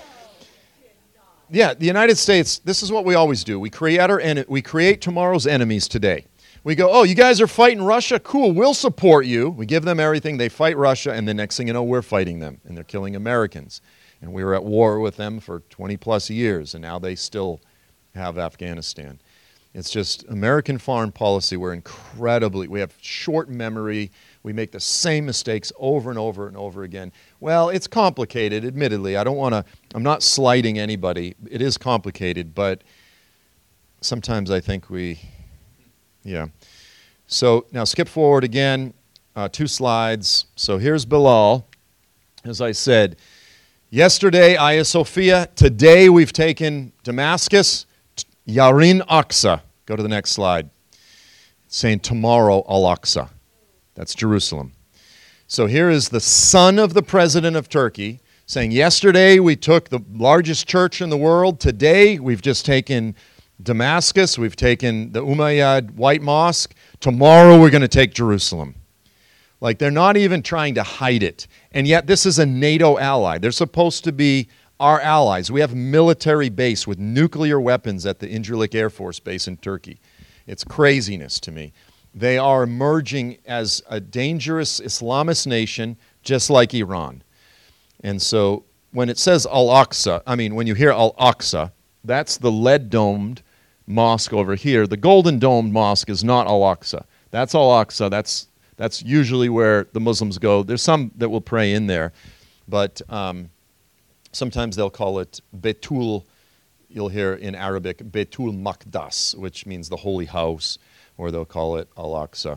Yeah, the United States, this is what we always do. We create our en- we create tomorrow's enemies today. We go, oh, you guys are fighting Russia? Cool, we'll support you. We give them everything. They fight Russia, and the next thing you know, we're fighting them, and they're killing Americans. And we were at war with them for twenty plus years, and now they still have Afghanistan. It's just American foreign policy. We're incredibly, we have short memory. We make the same mistakes over and over and over again. Well, it's complicated, admittedly. I don't want to, I'm not slighting anybody. It is complicated, but sometimes I think we, yeah. So now skip forward again, uh, two slides. So here's Bilal. As I said, yesterday, Hagia Sophia. Today, we've taken Damascus, Yarin Aqsa. Go to the next slide. It's saying tomorrow, Al-Aqsa. That's Jerusalem. So here is the son of the president of Turkey saying, yesterday we took the largest church in the world. Today we've just taken Damascus. We've taken the Umayyad White Mosque. Tomorrow we're going to take Jerusalem. Like, they're not even trying to hide it. And yet this is a NATO ally. They're supposed to be our allies. We have a military base with nuclear weapons at the Incirlik Air Force Base in Turkey. It's craziness to me. They are emerging as a dangerous Islamist nation, just like Iran. And so when it says Al-Aqsa, I mean, when you hear Al-Aqsa, that's the lead-domed mosque over here. The golden-domed mosque is not Al-Aqsa. That's Al-Aqsa. That's, that's usually where the Muslims go. There's some that will pray in there, but um, sometimes they'll call it Betul. You'll hear in Arabic, Betul Maqdas, which means the holy house, or they'll call it Al-Aqsa.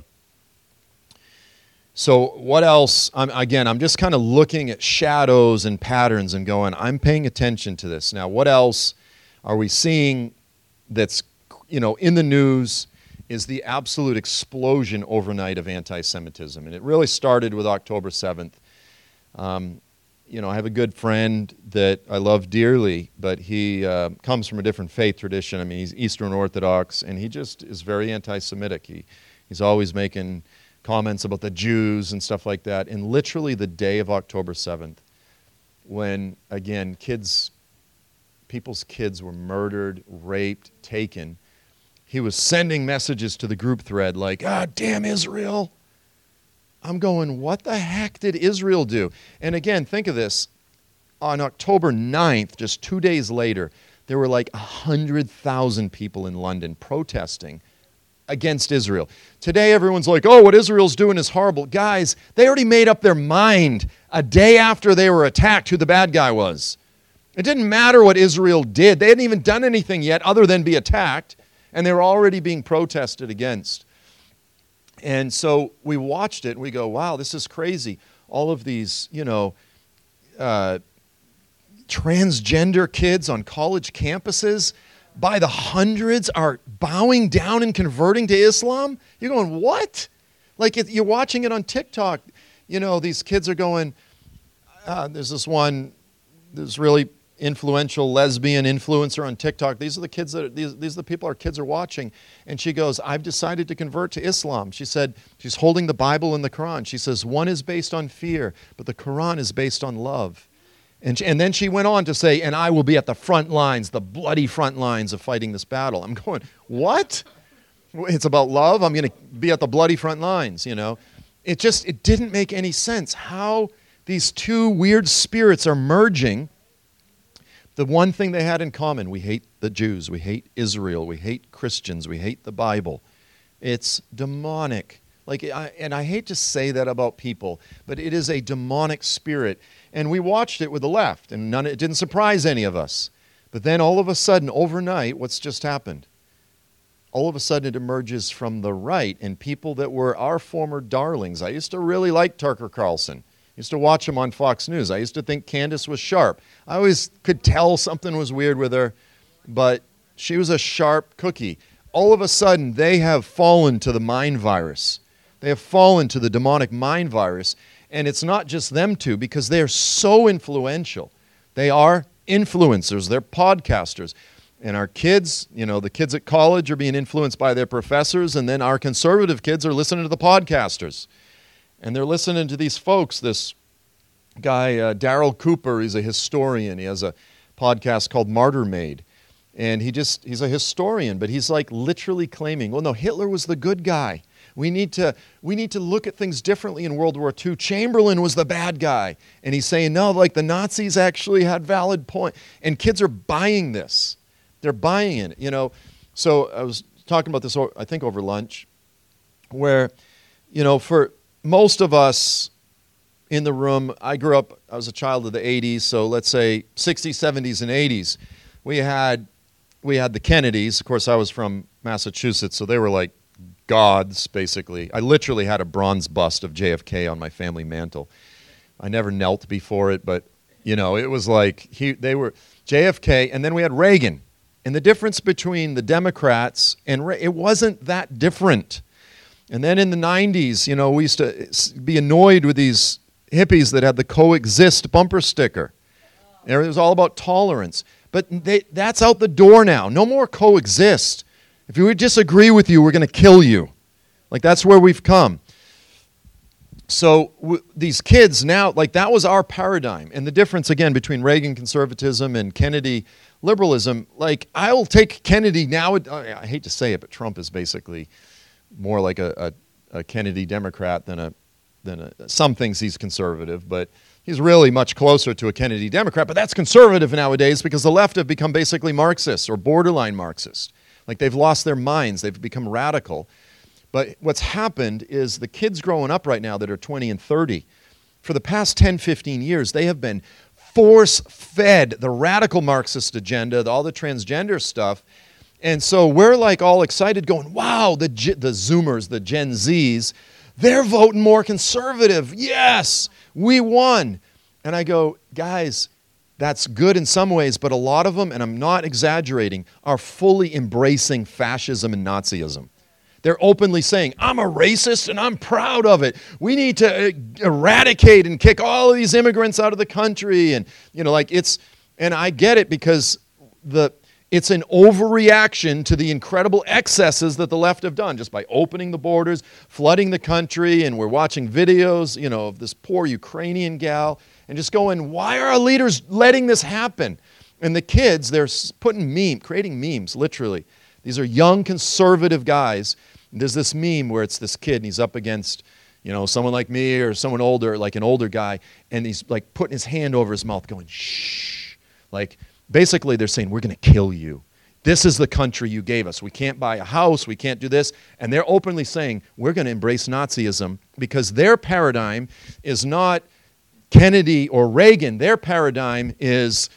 So what else? I'm, again, I'm just kind of looking at shadows and patterns and going, I'm paying attention to this. Now, what else are we seeing that's, you know, in the news is the absolute explosion overnight of anti-Semitism. And it really started with October seventh. Um, you know, I have a good friend that I love dearly, but he uh, comes from a different faith tradition. I mean, he's Eastern Orthodox, and he just is very anti-Semitic. He, he's always making comments about the Jews and stuff like that. And literally the day of October seventh, when, again, kids, people's kids were murdered, raped, taken, he was sending messages to the group thread like, ah, damn Israel. I'm going, what the heck did Israel do? And again, think of this. On October ninth, just two days later, there were like one hundred thousand people in London protesting against Israel. Today, everyone's like, oh, what Israel's doing is horrible. Guys, they already made up their mind a day after they were attacked who the bad guy was. It didn't matter what Israel did. They hadn't even done anything yet other than be attacked, and they were already being protested against. And so we watched it, and we go, wow, this is crazy. All of these, you know, uh, transgender kids on college campuses by the hundreds are bowing down and converting to Islam. You're going, what? Like it, you're watching it on TikTok. You know, these kids are going, uh, there's this one, this really influential lesbian influencer on TikTok. These are the kids that, are, these, these are the people our kids are watching. And she goes, I've decided to convert to Islam. She said, she's holding the Bible and the Quran. She says, one is based on fear, but the Quran is based on love. And, she, and then she went on to say, and I will be at the front lines, the bloody front lines of fighting this battle. I'm going, what? It's about love? I'm going to be at the bloody front lines, you know? It just, it didn't make any sense how these two weird spirits are merging. The one thing they had in common, we hate the Jews, we hate Israel, we hate Christians, we hate the Bible. It's demonic. Like, I, and I hate to say that about people, but it is a demonic spirit. And we watched it with the left, and none, it didn't surprise any of us. But then all of a sudden, overnight, what's just happened? All of a sudden, it emerges from the right, and people that were our former darlings. I used to really like Tucker Carlson. I used to watch him on Fox News. I used to think Candace was sharp. I always could tell something was weird with her, but she was a sharp cookie. All of a sudden, they have fallen to the mind virus. They have fallen to the demonic mind virus. And it's not just them two, because they're so influential. They are influencers. They're podcasters. And our kids, you know, the kids at college are being influenced by their professors, and then our conservative kids are listening to the podcasters. And they're listening to these folks. This guy, uh, Daryl Cooper, he's a historian. He has a podcast called Martyr Made. And he just, he's a historian, but he's like literally claiming, well, no, Hitler was the good guy. We need to we need to look at things differently in World War Two. Chamberlain was the bad guy. And he's saying, no, like the Nazis actually had valid point. And kids are buying this. They're buying it, you know. So I was talking about this, I think, over lunch, where, you know, for most of us in the room, I grew up, I was a child of the eighties, so let's say sixties, seventies, and eighties. We had, we had the Kennedys. Of course, I was from Massachusetts, so they were like gods, basically. I literally had a bronze bust of J F K on my family mantle. I never knelt before it, but, you know, it was like, he, they were J F K, and then we had Reagan. And the difference between the Democrats and Re- it wasn't that different. And then in the nineties, you know, we used to be annoyed with these hippies that had the coexist bumper sticker. And it was all about tolerance. But they, that's out the door now. No more coexist. If we disagree with you, we're going to kill you. Like, that's where we've come. So w- these kids now, like, that was our paradigm. And the difference, again, between Reagan conservatism and Kennedy liberalism, like, I'll take Kennedy now. I hate to say it, but Trump is basically more like a, a, a Kennedy Democrat than a, than a, some things he's conservative, but He's really much closer to a Kennedy Democrat, but that's conservative nowadays because the left have become basically Marxists or borderline Marxist. Like they've lost their minds. They've become radical. But what's happened is the kids growing up right now that are twenty and thirty, for the past ten, fifteen years, they have been force-fed the radical Marxist agenda, all the transgender stuff. And so we're like all excited going, wow, the, the Zoomers, the Gen Zs, they're voting more conservative. Yes, we won. And I go, guys, that's good in some ways, but a lot of them, and I'm not exaggerating, are fully embracing fascism and Nazism. They're openly saying, I'm a racist and I'm proud of it. We need to eradicate and kick all of these immigrants out of the country. And, you know, like it's, and I get it because the, it's an overreaction to the incredible excesses that the left have done just by opening the borders, flooding the country, and we're watching videos, you know, of this poor Ukrainian gal, and just going, why are our leaders letting this happen? And the kids, they're putting meme, creating memes, literally. These are young conservative guys. There's this meme where it's this kid, and he's up against, you know, someone like me or someone older, like an older guy, and he's like putting his hand over his mouth going, shh, like, basically, they're saying, we're going to kill you. This is the country you gave us. We can't buy a house. We can't do this. And they're openly saying, we're going to embrace Nazism because their paradigm is not Kennedy or Reagan. Their paradigm is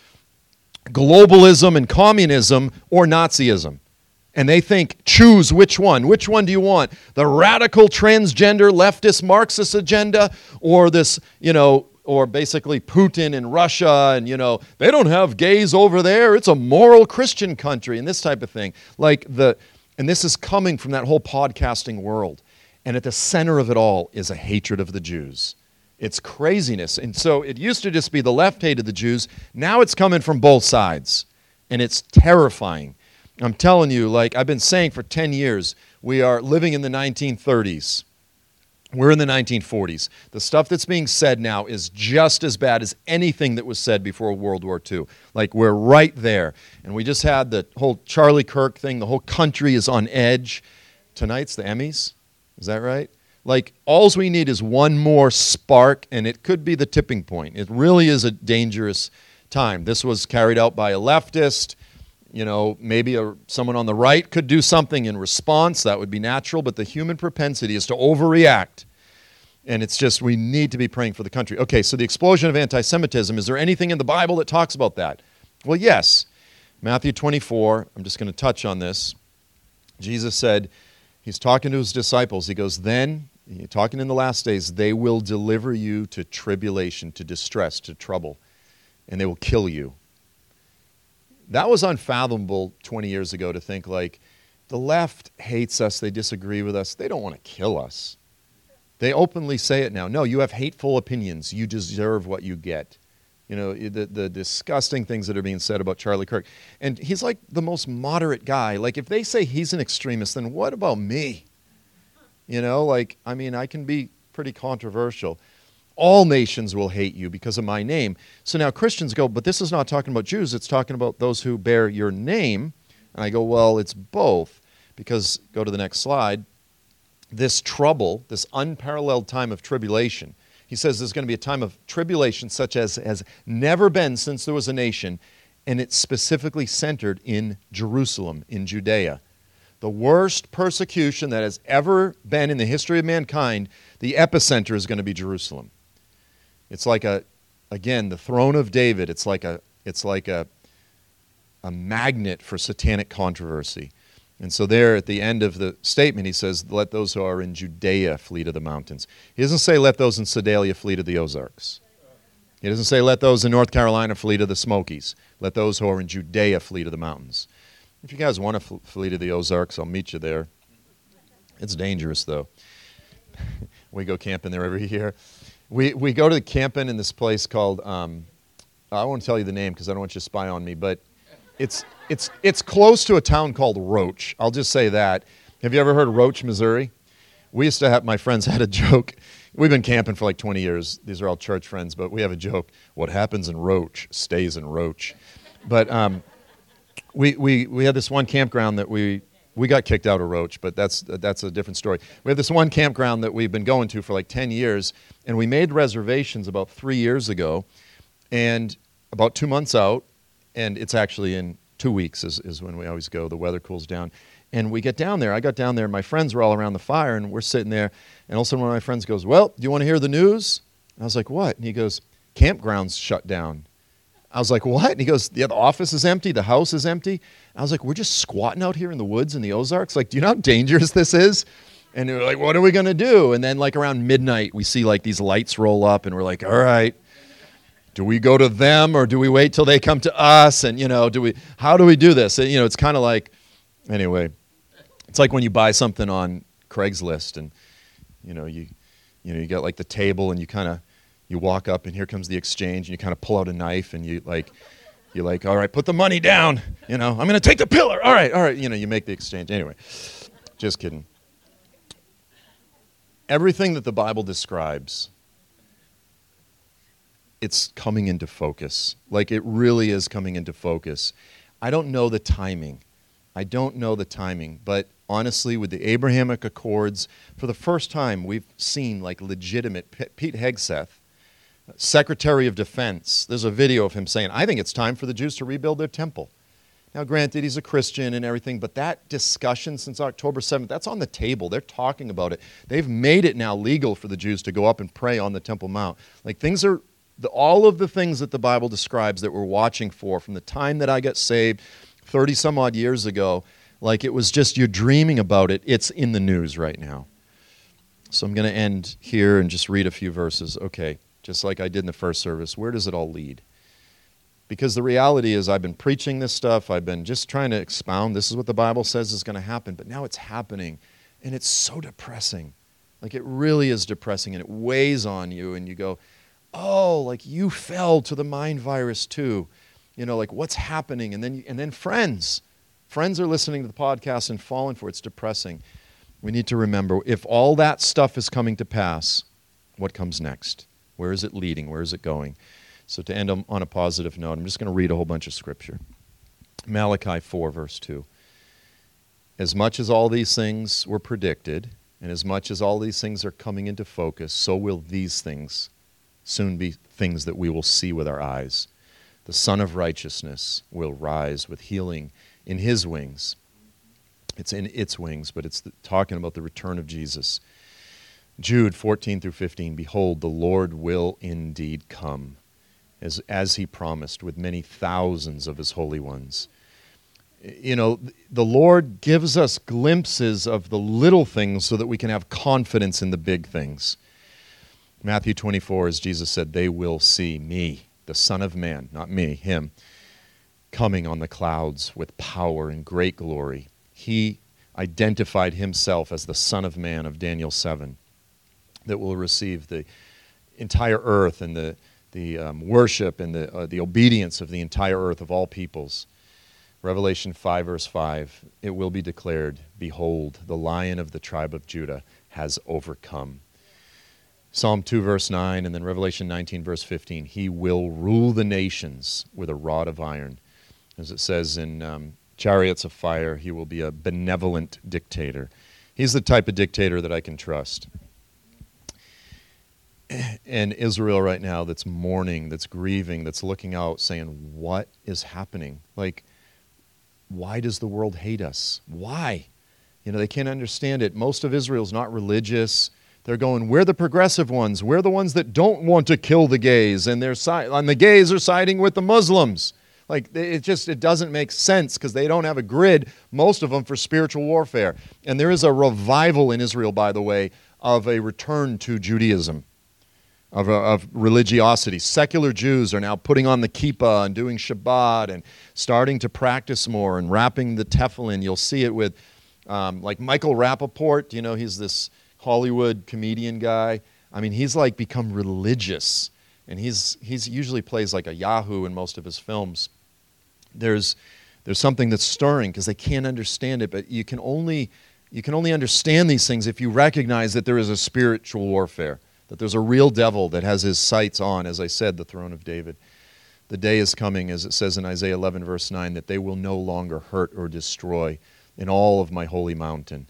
globalism and communism or Nazism. And they think, choose which one. Which one do you want? The radical transgender leftist Marxist agenda or this, you know, or basically Putin and Russia and, you know, they don't have gays over there. It's a moral Christian country and this type of thing. Like the, and this is coming from that whole podcasting world. And at the center of it all is a hatred of the Jews. It's craziness. And so it used to just be the left hated the Jews. Now it's coming from both sides. And it's terrifying. I'm telling you, like I've been saying for ten years, we are living in the nineteen thirties. We're in the nineteen forties. The stuff that's being said now is just as bad as anything that was said before World War Two. Like, we're right there. And we just had the whole Charlie Kirk thing. The whole country is on edge. Tonight's the Emmys. Is that right? Like, all we need is one more spark, and it could be the tipping point. It really is a dangerous time. This was carried out by a leftist. You know, maybe a, someone on the right could do something in response. That would be natural. But the human propensity is to overreact. And it's just, we need to be praying for the country. Okay, so the explosion of anti-Semitism, is there anything in the Bible that talks about that? Well, yes. Matthew twenty-four, I'm just going to touch on this. Jesus said, he's talking to his disciples. He goes, then, talking in the last days, they will deliver you to tribulation, to distress, to trouble, and they will kill you. That was unfathomable twenty years ago to think like, the left hates us, they disagree with us, they don't want to kill us. They openly say it now. No, you have hateful opinions, you deserve what you get. You know, the, the disgusting things that are being said about Charlie Kirk. And he's like the most moderate guy. Like, if they say he's an extremist, then what about me? You know, like, I mean, I can be pretty controversial. All nations will hate you because of my name. So now Christians go, but this is not talking about Jews, it's talking about those who bear your name. And I go, well, it's both. Because, go to the next slide, this trouble, this unparalleled time of tribulation, he says there's going to be a time of tribulation such as has never been since there was a nation, and it's specifically centered in Jerusalem, in Judea. The worst persecution that has ever been in the history of mankind, the epicenter is going to be Jerusalem. It's like a, again, the throne of David. It's like a, it's like a, a magnet for satanic controversy. And so there at the end of the statement, he says, let those who are in Judea flee to the mountains. He doesn't say let those in Sedalia flee to the Ozarks. He doesn't say let those in North Carolina flee to the Smokies. Let those who are in Judea flee to the mountains. If you guys want to flee to the Ozarks, I'll meet you there. It's dangerous, though. We go camping there every year. We we go to the camping in this place called, um, I won't tell you the name because I don't want you to spy on me, but it's it's it's close to a town called Roach. I'll just say that. Have you ever heard of Roach, Missouri? We used to have, my friends had a joke. We've been camping for like twenty years. These are all church friends, but we have a joke. What happens in Roach stays in Roach. But um, we, we, we had this one campground that we We got kicked out of Roach, but that's that's a different story. We have this one campground that we've been going to for like ten years, and we made reservations about three years ago, and about two months out, and it's actually in two weeks is, is when we always go. The weather cools down. And we get down there. I got down there, and my friends were all around the fire, and we're sitting there, and all of a sudden one of my friends goes, well, do you want to hear the news? And I was like, what? And he goes, campground's shut down. I was like, what? And he goes, yeah, the office is empty, the house is empty. I was like, we're just squatting out here in the woods in the Ozarks? Like, do you know how dangerous this is? And they were like, what are we going to do? And then like around midnight, we see like these lights roll up, and we're like, all right, do we go to them or do we wait till they come to us? And, you know, do we? How do we do this? And, you know, it's kind of like, anyway, it's like when you buy something on Craigslist and, you know, you, you know, you got like the table and you kind of, you walk up and here comes the exchange and you kind of pull out a knife and you like, you're like, all right, put the money down. You know, I'm going to take the pillar. All right, all right. You know, you make the exchange. Anyway, just kidding. Everything that the Bible describes, it's coming into focus. Like it really is coming into focus. I don't know the timing. I don't know the timing. But honestly, with the Abrahamic Accords, for the first time, we've seen like legitimate, P- Pete Hegseth, Secretary of Defense, there's a video of him saying, I think it's time for the Jews to rebuild their temple. Now, granted, he's a Christian and everything, but that discussion since October seventh, that's on the table. They're talking about it. They've made it now legal for the Jews to go up and pray on the Temple Mount. Like things are, the, all of the things that the Bible describes that we're watching for from the time that I got saved thirty some odd years ago, like it was just you're dreaming about it, it's in the news right now. So I'm going to end here and just read a few verses. Okay. Just like I did in the first service, where does it all lead? Because the reality is I've been preaching this stuff. I've been just trying to expound. This is what the Bible says is going to happen. But now it's happening, and it's so depressing. Like it really is depressing, and it weighs on you, and you go, oh, like you fell to the mind virus too. You know, like what's happening? And then, and then friends. Friends are listening to the podcast and falling for it. It's depressing. We need to remember, if all that stuff is coming to pass, what comes next? Where is it leading? Where is it going? So to end on, on a positive note, I'm just going to read a whole bunch of scripture. Malachi four, verse two. As much as all these things were predicted, and as much as all these things are coming into focus, so will these things soon be things that we will see with our eyes. The Son of Righteousness will rise with healing in his wings. It's in its wings, but it's the, talking about the return of Jesus. Jude fourteen through fifteen, behold, the Lord will indeed come, as, as he promised, with many thousands of his holy ones. You know, the Lord gives us glimpses of the little things so that we can have confidence in the big things. Matthew twenty-four, as Jesus said, they will see me, the Son of Man, not me, him, coming on the clouds with power and great glory. He identified himself as the Son of Man of Daniel seven. That will receive the entire earth and the, the um, worship and the, uh, the obedience of the entire earth of all peoples. Revelation five, verse five, it will be declared, behold, the Lion of the tribe of Judah has overcome. Psalm two, verse nine, and then Revelation nineteen, verse fifteen, he will rule the nations with a rod of iron. As it says in um, Chariots of Fire, he will be a benevolent dictator. He's the type of dictator that I can trust. And Israel right now that's mourning, that's grieving, that's looking out saying, what is happening? Like, why does the world hate us? Why? You know, they can't understand it. Most of Israel's not religious. They're going, we're the progressive ones. We're the ones that don't want to kill the gays. And, they're si- and the gays are siding with the Muslims. Like, it just it doesn't make sense because they don't have a grid, most of them, for spiritual warfare. And there is a revival in Israel, by the way, of a return to Judaism. Of, of religiosity. Secular Jews are now putting on the kippah and doing Shabbat and starting to practice more and wrapping the tefillin. You'll see it with um, like Michael Rappaport. You know, he's this Hollywood comedian guy. I mean, he's like become religious, and he's he's usually plays like a Yahoo in most of his films. There's there's something that's stirring because they can't understand it, but you can only you can only understand these things if you recognize that there is a spiritual warfare. That there's a real devil that has his sights on, as I said, the throne of David. The day is coming, as it says in Isaiah eleven, verse nine, that they will no longer hurt or destroy. in all of my holy mountain.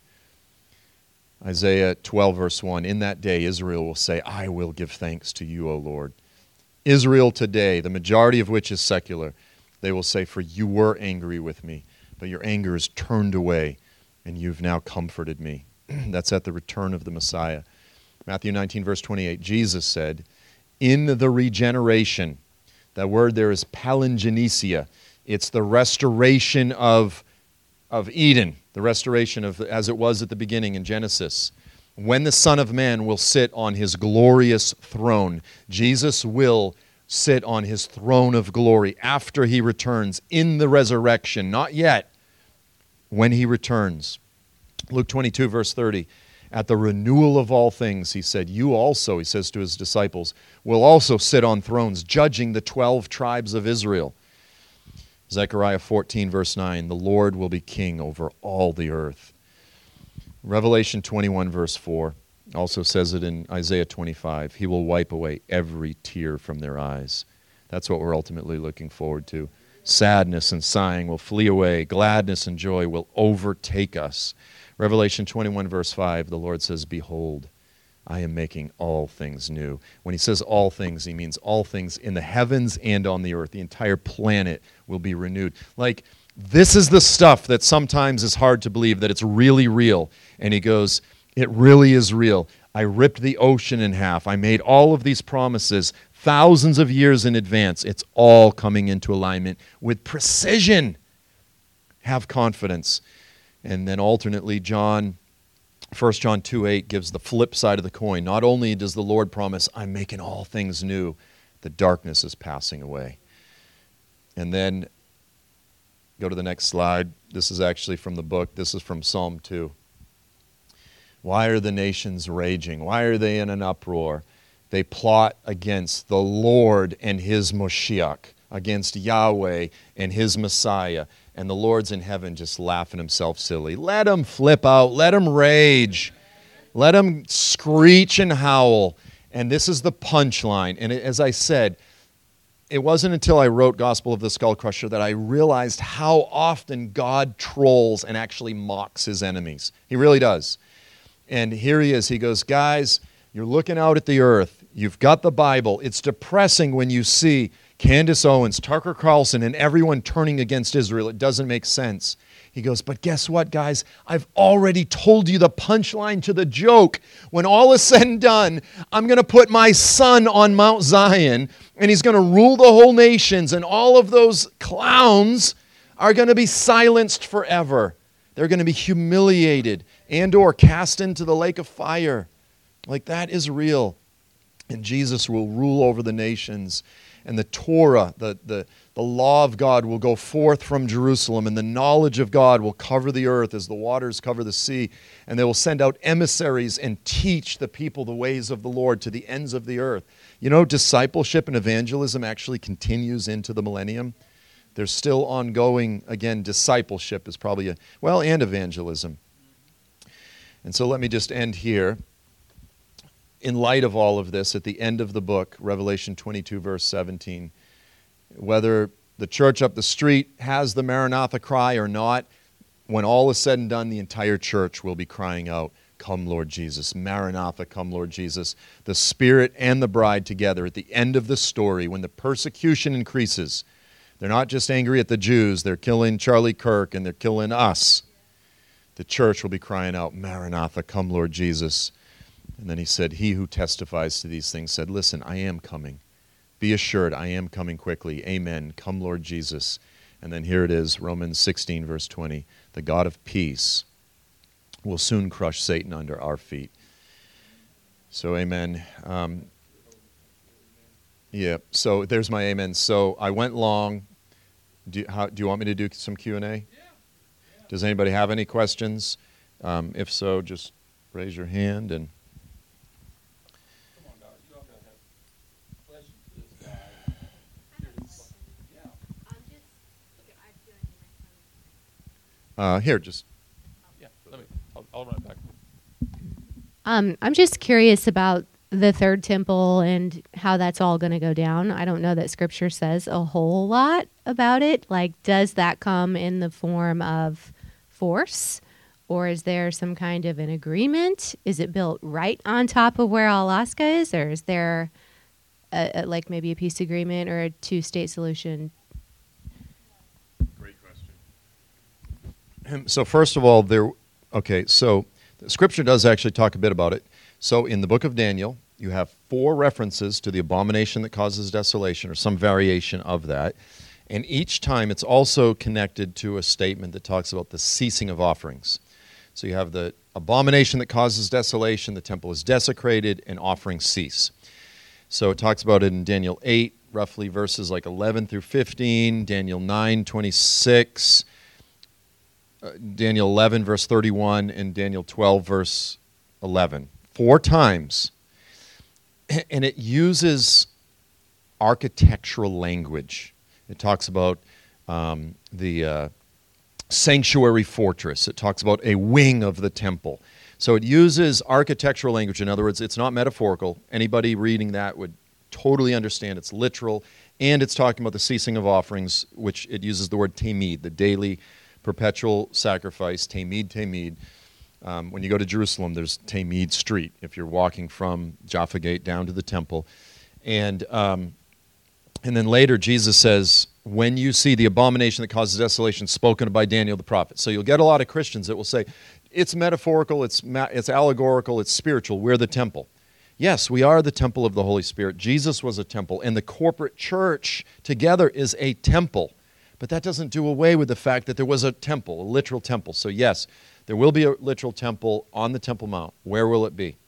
Isaiah twelve, verse one, in that day Israel will say, I will give thanks to you, O Lord. Israel today, the majority of which is secular, they will say, for you were angry with me, but your anger is turned away, and you've now comforted me. That's at the return of the Messiah. Matthew nineteen, verse twenty-eight, Jesus said, in the regeneration, that word there is palingenesia. It's the restoration of, of Eden, the restoration of as it was at the beginning in Genesis. When the Son of Man will sit on his glorious throne, Jesus will sit on his throne of glory after he returns in the resurrection, not yet, when he returns. Luke twenty-two, verse thirty, at the renewal of all things, he said, you also, he says to his disciples, will also sit on thrones, judging the twelve tribes of Israel. Zechariah fourteen, verse nine, the Lord will be king over all the earth. Revelation twenty-one, verse four, also says it in Isaiah twenty-five, he will wipe away every tear from their eyes. That's what we're ultimately looking forward to. Sadness and sighing will flee away. Gladness and joy will overtake us. Revelation twenty-one, verse five, the Lord says, behold, I am making all things new. When he says all things, he means all things in the heavens and on the earth. The entire planet will be renewed. Like, this is the stuff that sometimes is hard to believe that it's really real. And he goes, it really is real. I ripped the ocean in half. I made all of these promises thousands of years in advance. It's all coming into alignment with precision. Have confidence. And then alternately, John, First John two eight gives the flip side of the coin. Not only does the Lord promise, I'm making all things new, the darkness is passing away. And then, go to the next slide. This is actually from the book. This is from Psalm two. Why are the nations raging? Why are they in an uproar? They plot against the Lord and his Moshiach, against Yahweh and his Messiah. And the Lord's in heaven just laughing himself silly. Let him flip out. Let him rage. Let him screech and howl. And this is the punchline. And as I said, it wasn't until I wrote Gospel of the Skull Crusher that I realized how often God trolls and actually mocks his enemies. He really does. And here he is. He goes, guys, you're looking out at the earth. You've got the Bible. It's depressing when you see Candace Owens, Tucker Carlson, and everyone turning against Israel. It doesn't make sense. He goes, but guess what, guys? I've already told you the punchline to the joke. When all is said and done, I'm going to put my son on Mount Zion, and he's going to rule the whole nations, and all of those clowns are going to be silenced forever. They're going to be humiliated and or cast into the lake of fire. Like, that is real. And Jesus will rule over the nations. And the Torah, the, the, the law of God will go forth from Jerusalem, and the knowledge of God will cover the earth as the waters cover the sea. And they will send out emissaries and teach the people the ways of the Lord to the ends of the earth. You know, discipleship and evangelism actually continues into the millennium. There's still ongoing, again, discipleship is probably, a, well, and evangelism. And so let me just end here. In light of all of this, at the end of the book, Revelation twenty-two, verse seventeen, whether the church up the street has the Maranatha cry or not, when all is said and done, the entire church will be crying out, come, Lord Jesus. Maranatha, come, Lord Jesus. The Spirit and the bride together at the end of the story, when the persecution increases, they're not just angry at the Jews, they're killing Charlie Kirk and they're killing us. The church will be crying out, Maranatha, come, Lord Jesus. And then he said, he who testifies to these things said, listen, I am coming. Be assured, I am coming quickly. Amen. Come, Lord Jesus. And then here it is, Romans sixteen, verse twenty. The God of peace will soon crush Satan under our feet. So, amen. Um, yeah, so there's my amen. So I went long. Do, how, do you want me to do some Q and A? Yeah. Yeah. Does anybody have any questions? Um, if so, just raise your hand and... Uh, here, just... Yeah, let me, I'll, I'll run it back. Um, I'm just curious about the third temple and how that's all going to go down. I don't know that Scripture says a whole lot about it. Like, does that come in the form of force, or is there some kind of an agreement? Is it built right on top of where Alaska is, or is there a, a, like maybe a peace agreement or a two-state solution? Great question. So first of all, there. Okay, so the Scripture does actually talk a bit about it. So in the book of Daniel, you have four references to the abomination that causes desolation, or some variation of that. And each time it's also connected to a statement that talks about the ceasing of offerings. So you have the abomination that causes desolation, the temple is desecrated, and offerings cease. So it talks about it in Daniel eight, roughly verses like eleven through fifteen, Daniel nine, twenty-six, uh, Daniel eleven, verse thirty-one, and Daniel twelve, verse eleven. Four times. And it uses architectural language. It talks about um, the uh, sanctuary fortress. It talks about a wing of the temple. So it uses architectural language. In other words, it's not metaphorical. Anybody reading that would totally understand it's literal. And it's talking about the ceasing of offerings, which it uses the word tamid, the daily perpetual sacrifice, tamid, tamid. Um, when you go to Jerusalem, there's Tamid Street, if you're walking from Jaffa Gate down to the temple. And um, and then later, Jesus says, when you see the abomination that causes desolation spoken by Daniel the prophet. So you'll get a lot of Christians that will say, it's metaphorical, it's, ma- it's allegorical, it's spiritual, we're the temple. Yes, we are the temple of the Holy Spirit. Jesus was a temple, and the corporate church together is a temple. But that doesn't do away with the fact that there was a temple, a literal temple. So yes, there will be a literal temple on the Temple Mount. Where will it be?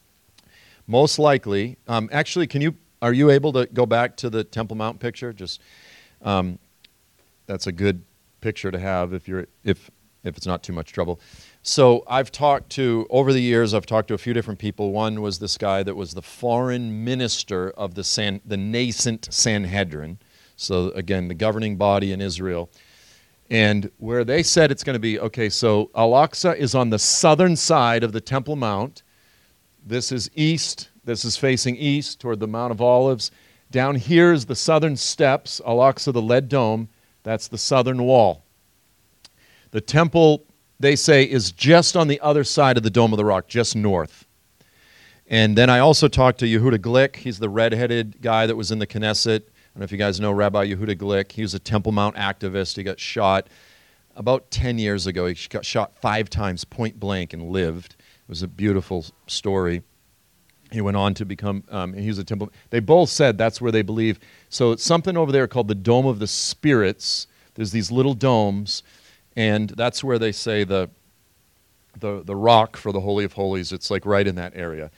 Most likely, um, actually, can you are you able to go back to the Temple Mount picture? Just um, that's a good picture to have if you're if if it's not too much trouble. So I've talked to over the years. I've talked to a few different people. One was this guy that was the foreign minister of the San, the nascent Sanhedrin. So again, the governing body in Israel. And where they said it's going to be, okay, so Al-Aqsa is on the southern side of the Temple Mount. This is east. This is facing east toward the Mount of Olives. Down here is the southern steps, Al-Aqsa, the lead dome. That's the southern wall. The temple, they say, is just on the other side of the Dome of the Rock, just north. And then I also talked to Yehuda Glick. He's the redheaded guy that was in the Knesset. I don't know if you guys know Rabbi Yehuda Glick. He was a Temple Mount activist. He got shot about ten years ago. He got shot five times point blank and lived. It was a beautiful story. He went on to become, um, he was a Temple. They both said that's where they believe. So it's something over there called the Dome of the Spirits. There's these little domes, and that's where they say the, the, the rock for the Holy of Holies. It's like right in that area.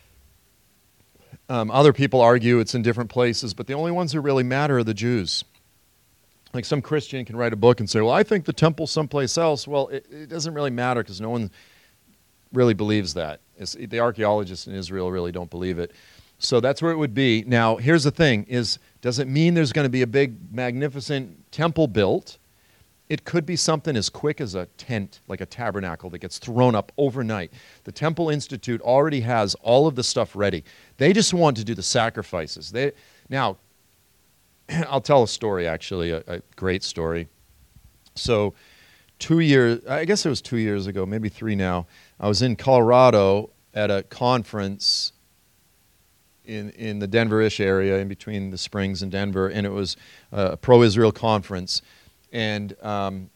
Um, other people argue it's in different places, but the only ones who really matter are the Jews. Like some Christian can write a book and say, well, I think the temple's someplace else. Well, it, it doesn't really matter because no one really believes that. It's, the archaeologists in Israel really don't believe it. So that's where it would be. Now, here's the thing, is does it mean there's going to be a big, magnificent temple built? It could be something as quick as a tent, like a tabernacle that gets thrown up overnight. The Temple Institute already has all of the stuff ready. They just want to do the sacrifices. They, now, I'll tell a story, actually, a, a great story. So two years, I guess it was two years ago, maybe three now, I was in Colorado at a conference in, in the Denver-ish area, in between the Springs and Denver, and it was a pro-Israel conference. And um,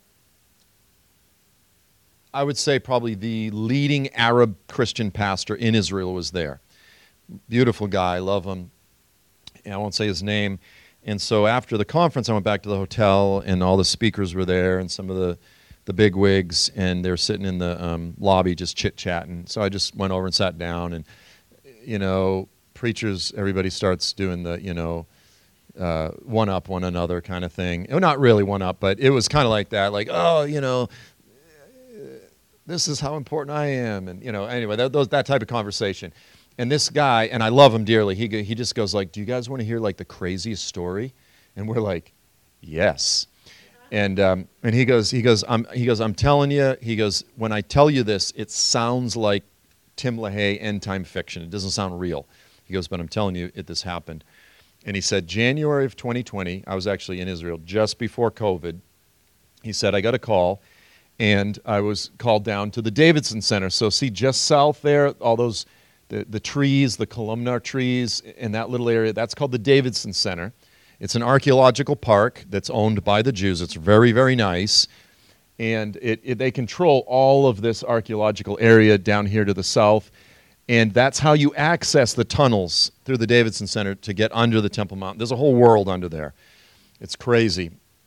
I would say probably the leading Arab Christian pastor in Israel was there. Beautiful guy, love him. And I won't say his name. And so after the conference, I went back to the hotel, and all the speakers were there, and some of the, the big wigs, and they were sitting in the um, lobby just chit-chatting. So I just went over and sat down, and, you know, preachers, everybody starts doing the, you know, Uh, one up one another kind of thing. Well, not really one up, but it was kind of like that. Like, oh, you know, this is how important I am, and you know. Anyway, that those, that type of conversation. And this guy, and I love him dearly. He he just goes like, "Do you guys want to hear like the craziest story?" And we're like, "Yes." And um, and he goes he goes I'm he goes I'm telling you. He goes, when I tell you this, it sounds like Tim LaHaye end time fiction. It doesn't sound real. He goes, but I'm telling you, it this happened. And he said, January of twenty twenty, I was actually in Israel just before COVID. He said, I got a call, and I was called down to the Davidson Center. So see, just south there, all those the, the trees, the columnar trees in that little area, that's called the Davidson Center. It's an archaeological park that's owned by the Jews. It's very, very nice. And it, it, they control all of this archaeological area down here to the south. And that's how you access the tunnels through the Davidson Center to get under the Temple Mount. There's a whole world under there. It's crazy.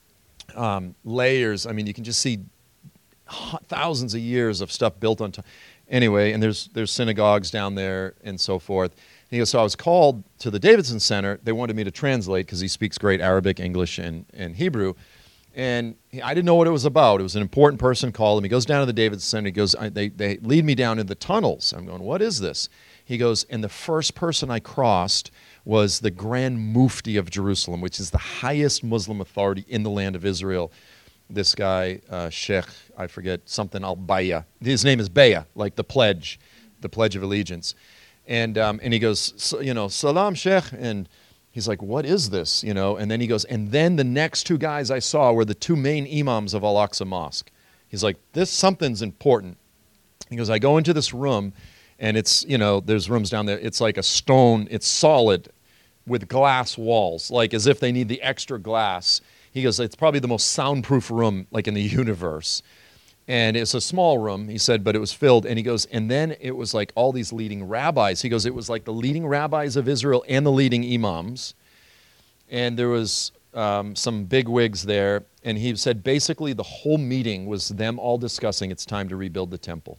Um, layers. I mean, you can just see thousands of years of stuff built on top. Anyway, and there's there's synagogues down there and so forth. And he goes, so I was called to the Davidson Center. They wanted me to translate because he speaks great Arabic, English, and, and Hebrew. And he, I didn't know what it was about. It was an important person called him. He goes down to the Davidson Center. He goes, I, they, they lead me down in the tunnels. I'm going, what is this? He goes, and the first person I crossed was the Grand Mufti of Jerusalem, which is the highest Muslim authority in the land of Israel. This guy, uh, Sheikh, I forget, something al-Baya. His name is Baya, like the pledge, the Pledge of Allegiance. And um, and he goes, so, you know, Salam, Sheikh. And he's like, what is this? You know, and then he goes, and then the next two guys I saw were the two main imams of Al-Aqsa Mosque. He's like, this, something's important. He goes, I go into this room, and it's, you know, there's rooms down there. It's like a stone, it's solid with glass walls, like as if they need the extra glass. He goes, it's probably the most soundproof room like in the universe. And it's a small room, he said, but it was filled. And he goes, and then it was like all these leading rabbis. He goes, it was like the leading rabbis of Israel and the leading imams. And there was um, some big wigs there. And he said basically the whole meeting was them all discussing it's time to rebuild the temple.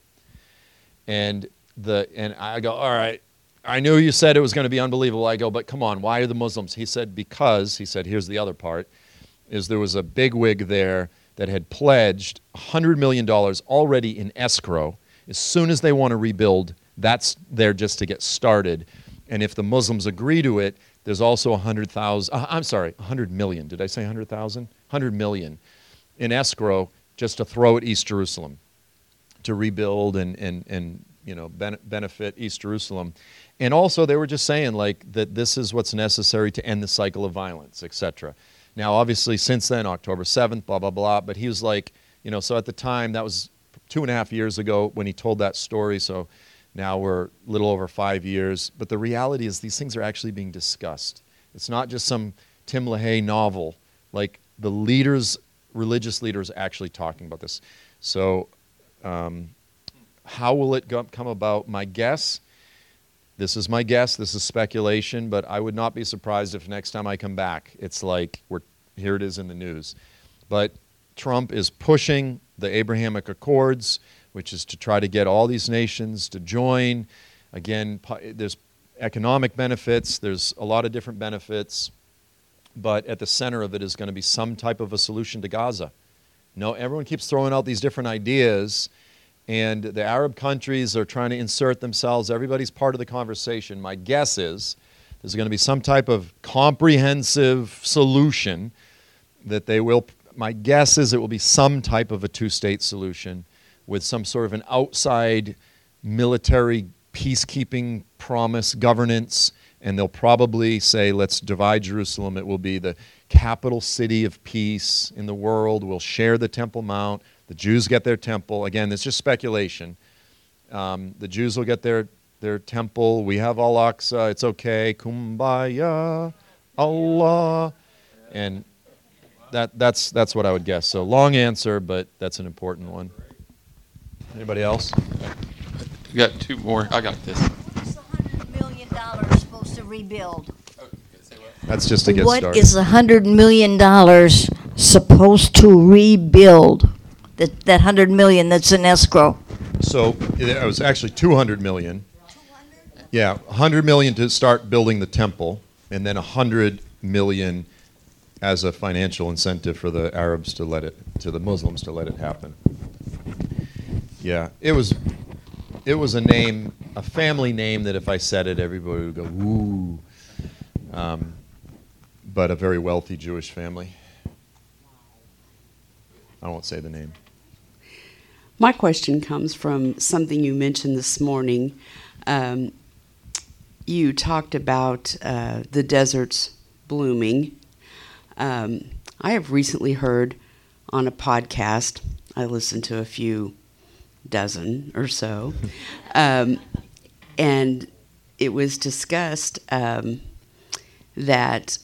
And the and I go, all right, I knew you said it was going to be unbelievable. I go, but come on, why are the Muslims? He said, because, he said, here's the other part, is there was a bigwig there that had pledged one hundred million dollars already in escrow. As soon as they want to rebuild, that's there just to get started. And if the Muslims agree to it, there's also one hundred thousand, uh, I'm sorry, one hundred million. Did I say one hundred thousand? one hundred million in escrow just to throw at East Jerusalem to rebuild and, and, and you know, ben- benefit East Jerusalem. And also they were just saying like that this is what's necessary to end the cycle of violence, et cetera. Now, obviously, since then, October seventh, blah, blah, blah. But he was like, you know, so at the time, that was two and a half years ago when he told that story. So now we're a little over five years. But the reality is these things are actually being discussed. It's not just some Tim LaHaye novel. Like the leaders, religious leaders actually talking about this. So um, how will it go, come about? My guess, this is my guess, this is speculation, but I would not be surprised if next time I come back, it's like, we're, here it is in the news. But Trump is pushing the Abrahamic Accords, which is to try to get all these nations to join. Again, there's economic benefits, there's a lot of different benefits, but at the center of it is going to be some type of a solution to Gaza. No, everyone keeps throwing out these different ideas, and the Arab countries are trying to insert themselves. Everybody's part of the conversation. My guess is there's going to be some type of comprehensive solution that they will, my guess is it will be some type of a two-state solution with some sort of an outside military peacekeeping promise governance, and they'll probably say, let's divide Jerusalem. It will be the capital city of peace in the world. We'll share the Temple Mount. The Jews get their temple. Again, it's just speculation. Um, the Jews will get their, their temple. We have Al-Aqsa. It's okay. Kumbaya, Allah. And that, that's, that's what I would guess. So long answer, but that's an important one. Anybody else? We got two more. I got this. What's the hundred million dollars supposed to rebuild? That's just to get What started. is the hundred million dollars supposed to rebuild? That that hundred million that's in escrow. So it was actually two hundred million. Yeah, one hundred million to start building the temple, and then one hundred million as a financial incentive for the Arabs to let it, to the Muslims to let it happen. Yeah, it was, it was a name, a family name that if I said it, everybody would go, woo. Um, but a very wealthy Jewish family. I won't say the name. My question comes from something you mentioned this morning. Um, you talked about uh, the deserts blooming. Um, I have recently heard on a podcast, I listened to a few dozen or so. Um, and it was discussed um, that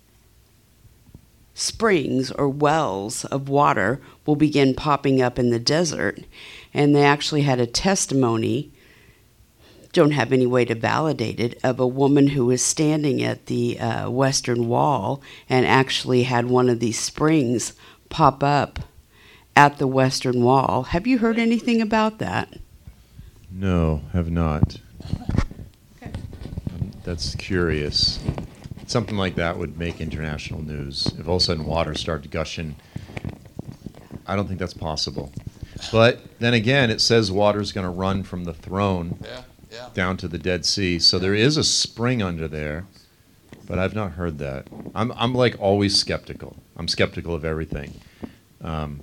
springs or wells of water will begin popping up in the desert. And they actually had a testimony, don't have any way to validate it, of a woman who was standing at the uh, Western Wall and actually had one of these springs pop up at the Western Wall. Have you heard anything about that? No, have not. Um, that's curious. Something like that would make international news. If all of a sudden water started gushing, I don't think that's possible. But then again, it says water's going to run from the throne Yeah, yeah. down to the Dead Sea. So there is a spring under there, but I've not heard that. I'm I'm like always skeptical. I'm skeptical of everything. Um,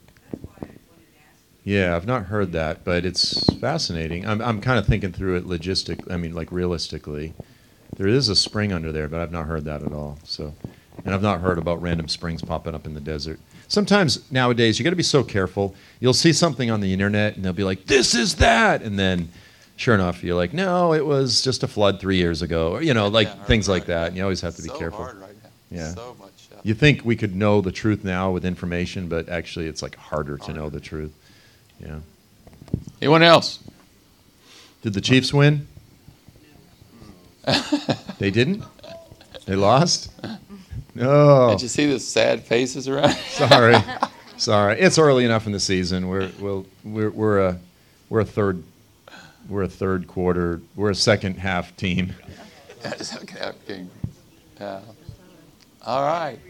yeah, I've not heard that, but it's fascinating. I'm I'm kind of thinking through it logistic. I mean, like realistically, there is a spring under there, but I've not heard that at all. So, and I've not heard about random springs popping up in the desert. Sometimes nowadays you got to be so careful. You'll see something on the internet and they'll be like, "This is that," and then, sure enough, you're like, "No, it was just a flood three years ago," or you know, like Yeah, right, things like right. that. And you always have to be so careful. hard right now. Yeah. So much. Uh, You think we could know the truth now with information, but actually, it's like harder to know the truth. Yeah. Anyone else? Did the Chiefs win? They didn't. They lost. No. Did you see the sad faces around? Sorry, sorry. It's early enough in the season. We're we'll, we're we're a we're a third we're a third quarter. We're a second half team. Okay. Yeah. All right.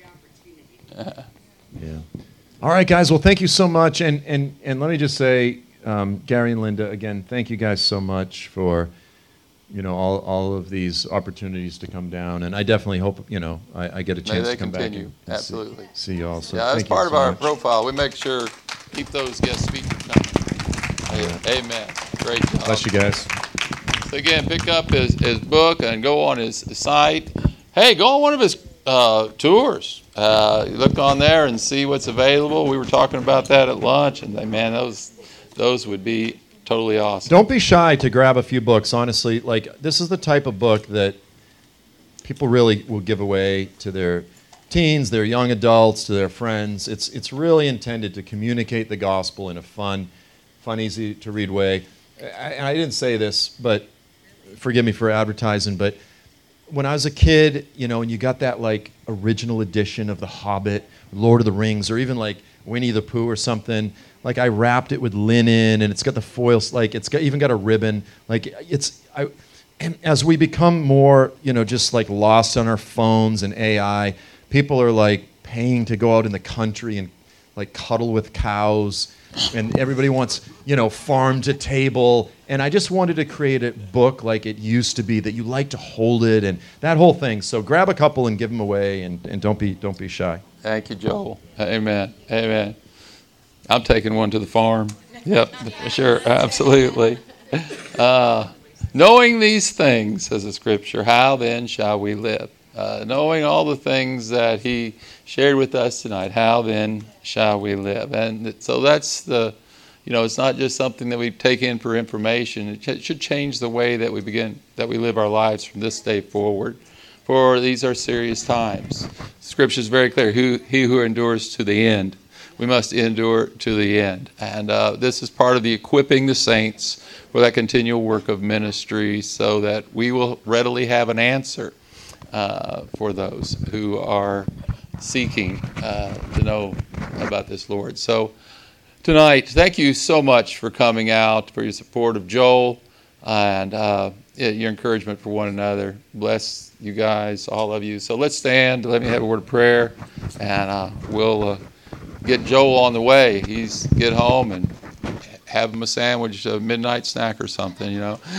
Yeah. All right, guys. Well, thank you so much. And and and let me just say, um, Gary and Linda, again, thank you guys so much for, you know, all all of these opportunities to come down. And I definitely hope, you know, I, I get a May chance they to come continue. back and, and see- Absolutely. see, you all. So Yeah, that's thank you part of so our much. profile. We make sure keep those guest speakers coming. Amen. Great job. Bless you guys. So again, pick up his, his book and go on his site. Hey, go on one of his uh, tours. Uh, look on there and see what's available. We were talking about that at lunch, and they, man, those those would be totally awesome. Don't be shy to grab a few books. Honestly, like this is the type of book that people really will give away to their teens, their young adults, to their friends. It's it's really intended to communicate the gospel in a fun, fun, easy to read way. I, and I didn't say this, but forgive me for advertising, but when I was a kid, you know, and you got that like original edition of The Hobbit, Lord of the Rings, or even like Winnie the Pooh or something, like I wrapped it with linen and it's got the foils, like it's got, even got a ribbon. Like it's, I, and as we become more, you know, just like lost on our phones and A I, people are like paying to go out in the country and like cuddle with cows, and everybody wants, you know, farm to table. And I just wanted to create a book like it used to be, that you like to hold it and that whole thing. So grab a couple and give them away, and, and don't be don't be shy. Thank you, Joel. Amen. Amen. I'm taking one to the farm. Yep, sure, absolutely. Uh, knowing these things, says the scripture, how then shall we live? Uh, knowing all the things that he shared with us tonight, how then shall we live? And so that's the, you know, it's not just something that we take in for information. It, ch- it should change the way that we begin, that we live our lives from this day forward. For these are serious times. Scripture is very clear. Who, he who endures to the end, we must endure to the end. And uh, this is part of the equipping the saints for that continual work of ministry, so that we will readily have an answer uh, for those who are seeking uh, to know about this Lord. So tonight, thank you so much for coming out, for your support of Joel, and uh, your encouragement for one another. Bless you guys, all of you. So let's stand. Let me have a word of prayer, and uh, we'll uh, get Joel on the way. He's get home and have him a sandwich, a midnight snack or something, you know.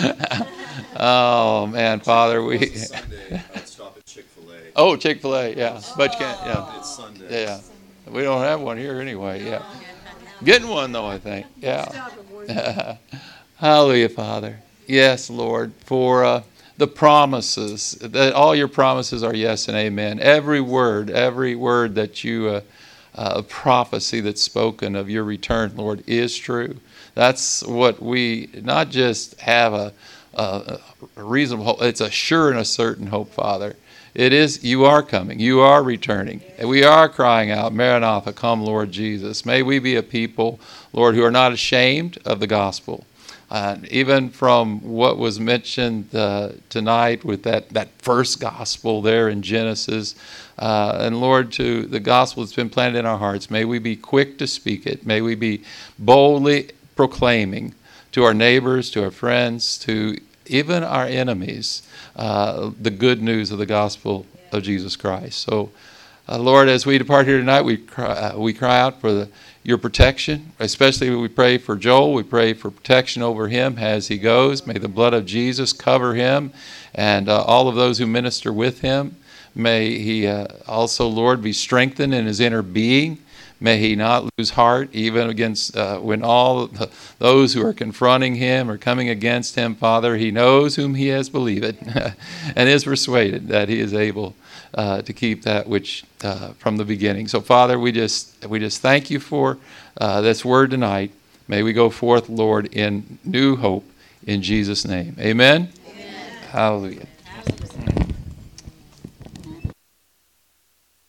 Oh, man, Father, we... Sunday, I'll stop at Chick-fil-A. Oh, Chick-fil-A, yeah. But you can't, yeah. It's Sunday. Yeah. We don't have one here anyway, yeah. Getting one, though, I think, yeah. Hallelujah, Father. Yes, Lord, for uh, the promises, that all your promises are yes and amen. Every word, every word that you uh, uh, prophecy that's spoken of your return, Lord, is true. That's what we not just have a, a, a reasonable hope, it's a sure and a certain hope, Father. It is, you are coming, you are returning, and we are crying out, Maranatha, come Lord Jesus. May we be a people, Lord, who are not ashamed of the gospel. Uh, even from what was mentioned uh, tonight with that, that first gospel there in Genesis, uh, and Lord, to the gospel that's been planted in our hearts, may we be quick to speak it. May we be boldly proclaiming to our neighbors, to our friends, to even our enemies, uh, the good news of the gospel of Jesus Christ. So, uh, Lord, as we depart here tonight, we cry, uh, we cry out for the, your protection. Especially we pray for Joel. We pray for protection over him as he goes. May the blood of Jesus cover him and uh, all of those who minister with him. May he uh, also, Lord, be strengthened in his inner being. May he not lose heart, even against uh, when all the, those who are confronting him or coming against him, Father. He knows whom he has believed and is persuaded that he is able uh, to keep that which uh, from the beginning. So, Father, we just we just thank you for uh, this word tonight. May we go forth, Lord, in new hope in Jesus' name. Amen. Amen. Hallelujah.